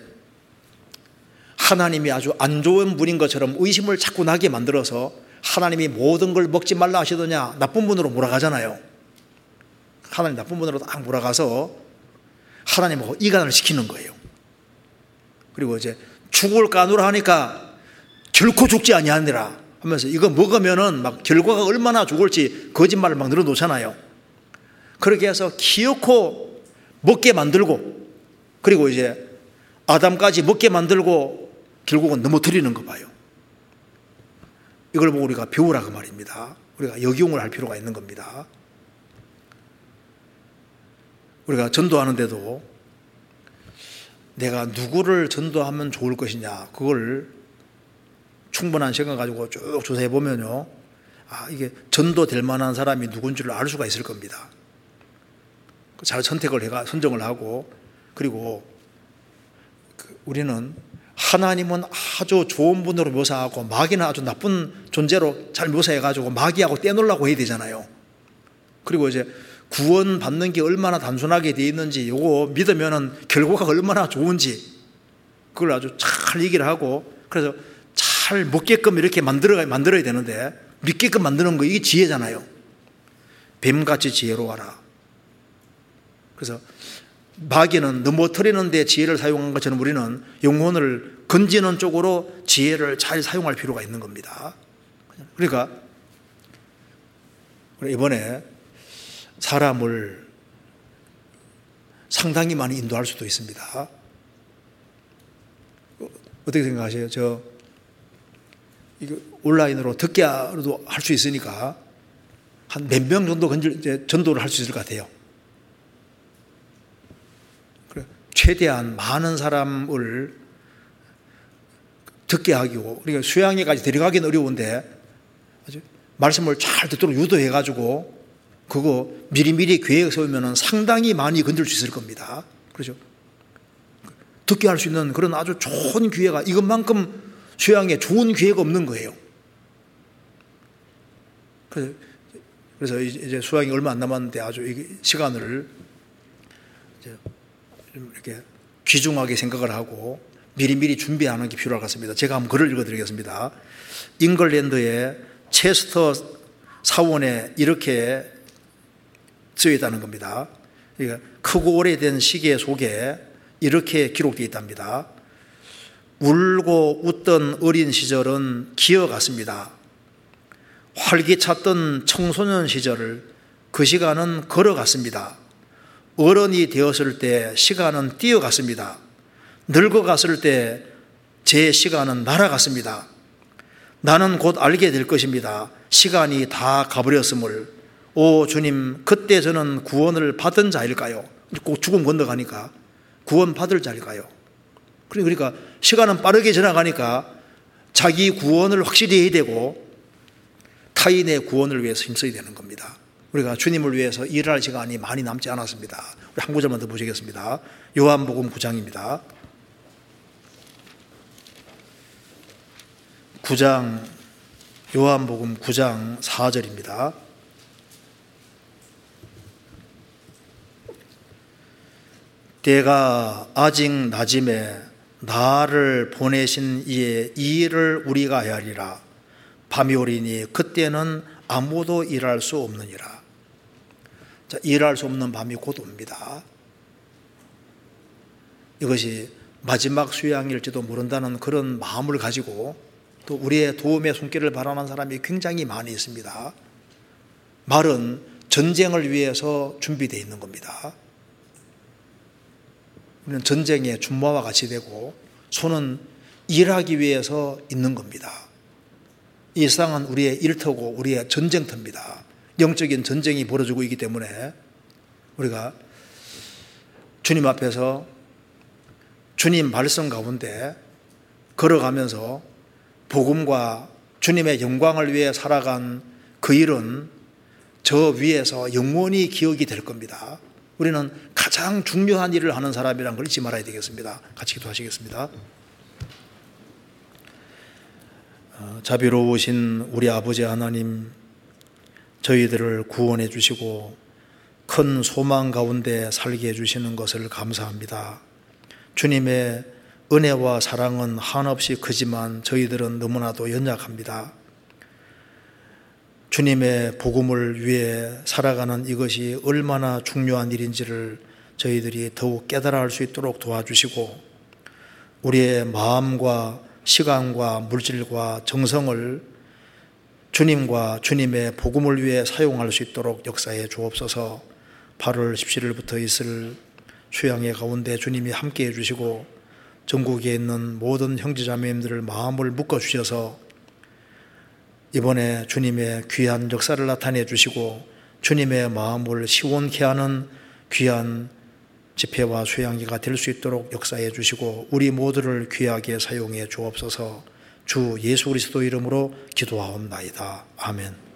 하나님이 아주 안 좋은 분인 것처럼 의심을 자꾸 나게 만들어서 하나님이 모든 걸 먹지 말라 하시더냐, 나쁜 분으로 몰아가잖아요. 하나님 나쁜 분으로 딱 몰아가서 하나님하고 이간을 시키는 거예요. 그리고 이제 죽을 까누라 하니까 결코 죽지 아니하니라 하면서 이거 먹으면은 막 결과가 얼마나 좋을지 거짓말을 막 늘어놓잖아요. 그렇게 해서 기어코 먹게 만들고, 그리고 이제 아담까지 먹게 만들고 결국은 넘어뜨리는 거 봐요. 이걸 보고 우리가 배우라 그 말입니다. 우리가 역용을 할 필요가 있는 겁니다. 우리가 전도하는데도 내가 누구를 전도하면 좋을 것이냐, 그걸 충분한 시간 가지고 쭉 조사해 보면요, 아, 이게 전도될 만한 사람이 누군지를 알 수가 있을 겁니다. 잘 선택을 해가 선정을 하고, 그리고 우리는 하나님은 아주 좋은 분으로 묘사하고 마귀는 아주 나쁜 존재로 잘 묘사해가지고 마귀하고 떼놓으려고 해야 되잖아요. 그리고 이제 구원 받는 게 얼마나 단순하게 되어 있는지, 요거 믿으면은 결과가 얼마나 좋은지 그걸 아주 잘 얘기를 하고, 그래서 잘 먹게끔 이렇게 만들어, 만들어야 되는데 믿게끔 만드는 거, 이게 지혜잖아요. 뱀같이 지혜로워라. 그래서 마귀는 넘어뜨리는 데 지혜를 사용한 것처럼 우리는 영혼을 건지는 쪽으로 지혜를 잘 사용할 필요가 있는 겁니다. 그러니까 이번에 사람을 상당히 많이 인도할 수도 있습니다. 어떻게 생각하세요? 저 이거 온라인으로 듣기로도 할 수 있으니까 한 몇 명 정도 건질, 이제 전도를 할 수 있을 것 같아요. 최대한 많은 사람을 듣게 하고, 그러니까 수양회까지 데려가기는 어려운데 아주 말씀을 잘 듣도록 유도해가지고 그거 미리미리 계획 세우면 상당히 많이 건질 수 있을 겁니다. 그렇죠? 듣게 할 수 있는 그런 아주 좋은 기회가 이것만큼 수양에 좋은 기회가 없는 거예요. 그래서 이제 수양이 얼마 안 남았는데 아주 시간을 이제 좀 이렇게 귀중하게 생각을 하고 미리미리 준비하는 게 필요할 것 같습니다. 제가 한번 글을 읽어드리겠습니다. 잉글랜드의 체스터 사원에 이렇게 쓰여 있다는 겁니다. 그러니까 크고 오래된 시계 속에 이렇게 기록되어 있답니다. 울고 웃던 어린 시절은 기어갔습니다. 활기찼던 청소년 시절을 그 시간은 걸어갔습니다. 어른이 되었을 때 시간은 뛰어갔습니다. 늙어갔을 때 제 시간은 날아갔습니다. 나는 곧 알게 될 것입니다. 시간이 다 가버렸음을. 오 주님, 그때 저는 구원을 받은 자일까요? 꼭 죽음 건너가니까 구원 받을 자일까요? 그러니까 시간은 빠르게 지나가니까 자기 구원을 확실히 해야 되고 타인의 구원을 위해서 힘써야 되는 겁니다. 우리가 주님을 위해서 일할 시간이 많이 남지 않았습니다. 우리 한 구절만 더 보시겠습니다. 요한복음 구 장입니다. 구 장, 요한복음 구 장 사 절입니다. 때가 아직 낮음에 나를 보내신 이의 이 일을 우리가 헤아리라. 밤이 오리니 그때는 아무도 일할 수 없느니라. 자, 일할 수 없는 밤이 곧 옵니다. 이것이 마지막 수양일지도 모른다는 그런 마음을 가지고 또 우리의 도움의 손길을 바라는 사람이 굉장히 많이 있습니다. 말은 전쟁을 위해서 준비되어 있는 겁니다. 우리는 전쟁의 준마와 같이 되고 손은 일하기 위해서 있는 겁니다. 이 세상은 우리의 일터고 우리의 전쟁터입니다. 영적인 전쟁이 벌어지고 있기 때문에 우리가 주님 앞에서 주님 말씀 가운데 걸어가면서 복음과 주님의 영광을 위해 살아간 그 일은 저 위에서 영원히 기억이 될 겁니다. 우리는 가장 중요한 일을 하는 사람이라는 걸 잊지 말아야 되겠습니다. 같이 기도하시겠습니다. 자비로우신 우리 아버지 하나님, 저희들을 구원해 주시고 큰 소망 가운데 살게 해주시는 것을 감사합니다. 주님의 은혜와 사랑은 한없이 크지만 저희들은 너무나도 연약합니다. 주님의 복음을 위해 살아가는 이것이 얼마나 중요한 일인지를 저희들이 더욱 깨달아 할 수 있도록 도와주시고 우리의 마음과 시간과 물질과 정성을 주님과 주님의 복음을 위해 사용할 수 있도록 역사해 주옵소서. 팔월 십칠일부터 있을 수양회 가운데 주님이 함께해 주시고 전국에 있는 모든 형제자매님들을 마음을 묶어주셔서 이번에 주님의 귀한 역사를 나타내 주시고 주님의 마음을 시원케 하는 귀한 집회와 수양회가 될 수 있도록 역사해 주시고 우리 모두를 귀하게 사용해 주옵소서. 주 예수 그리스도 이름으로 기도하옵나이다. 아멘.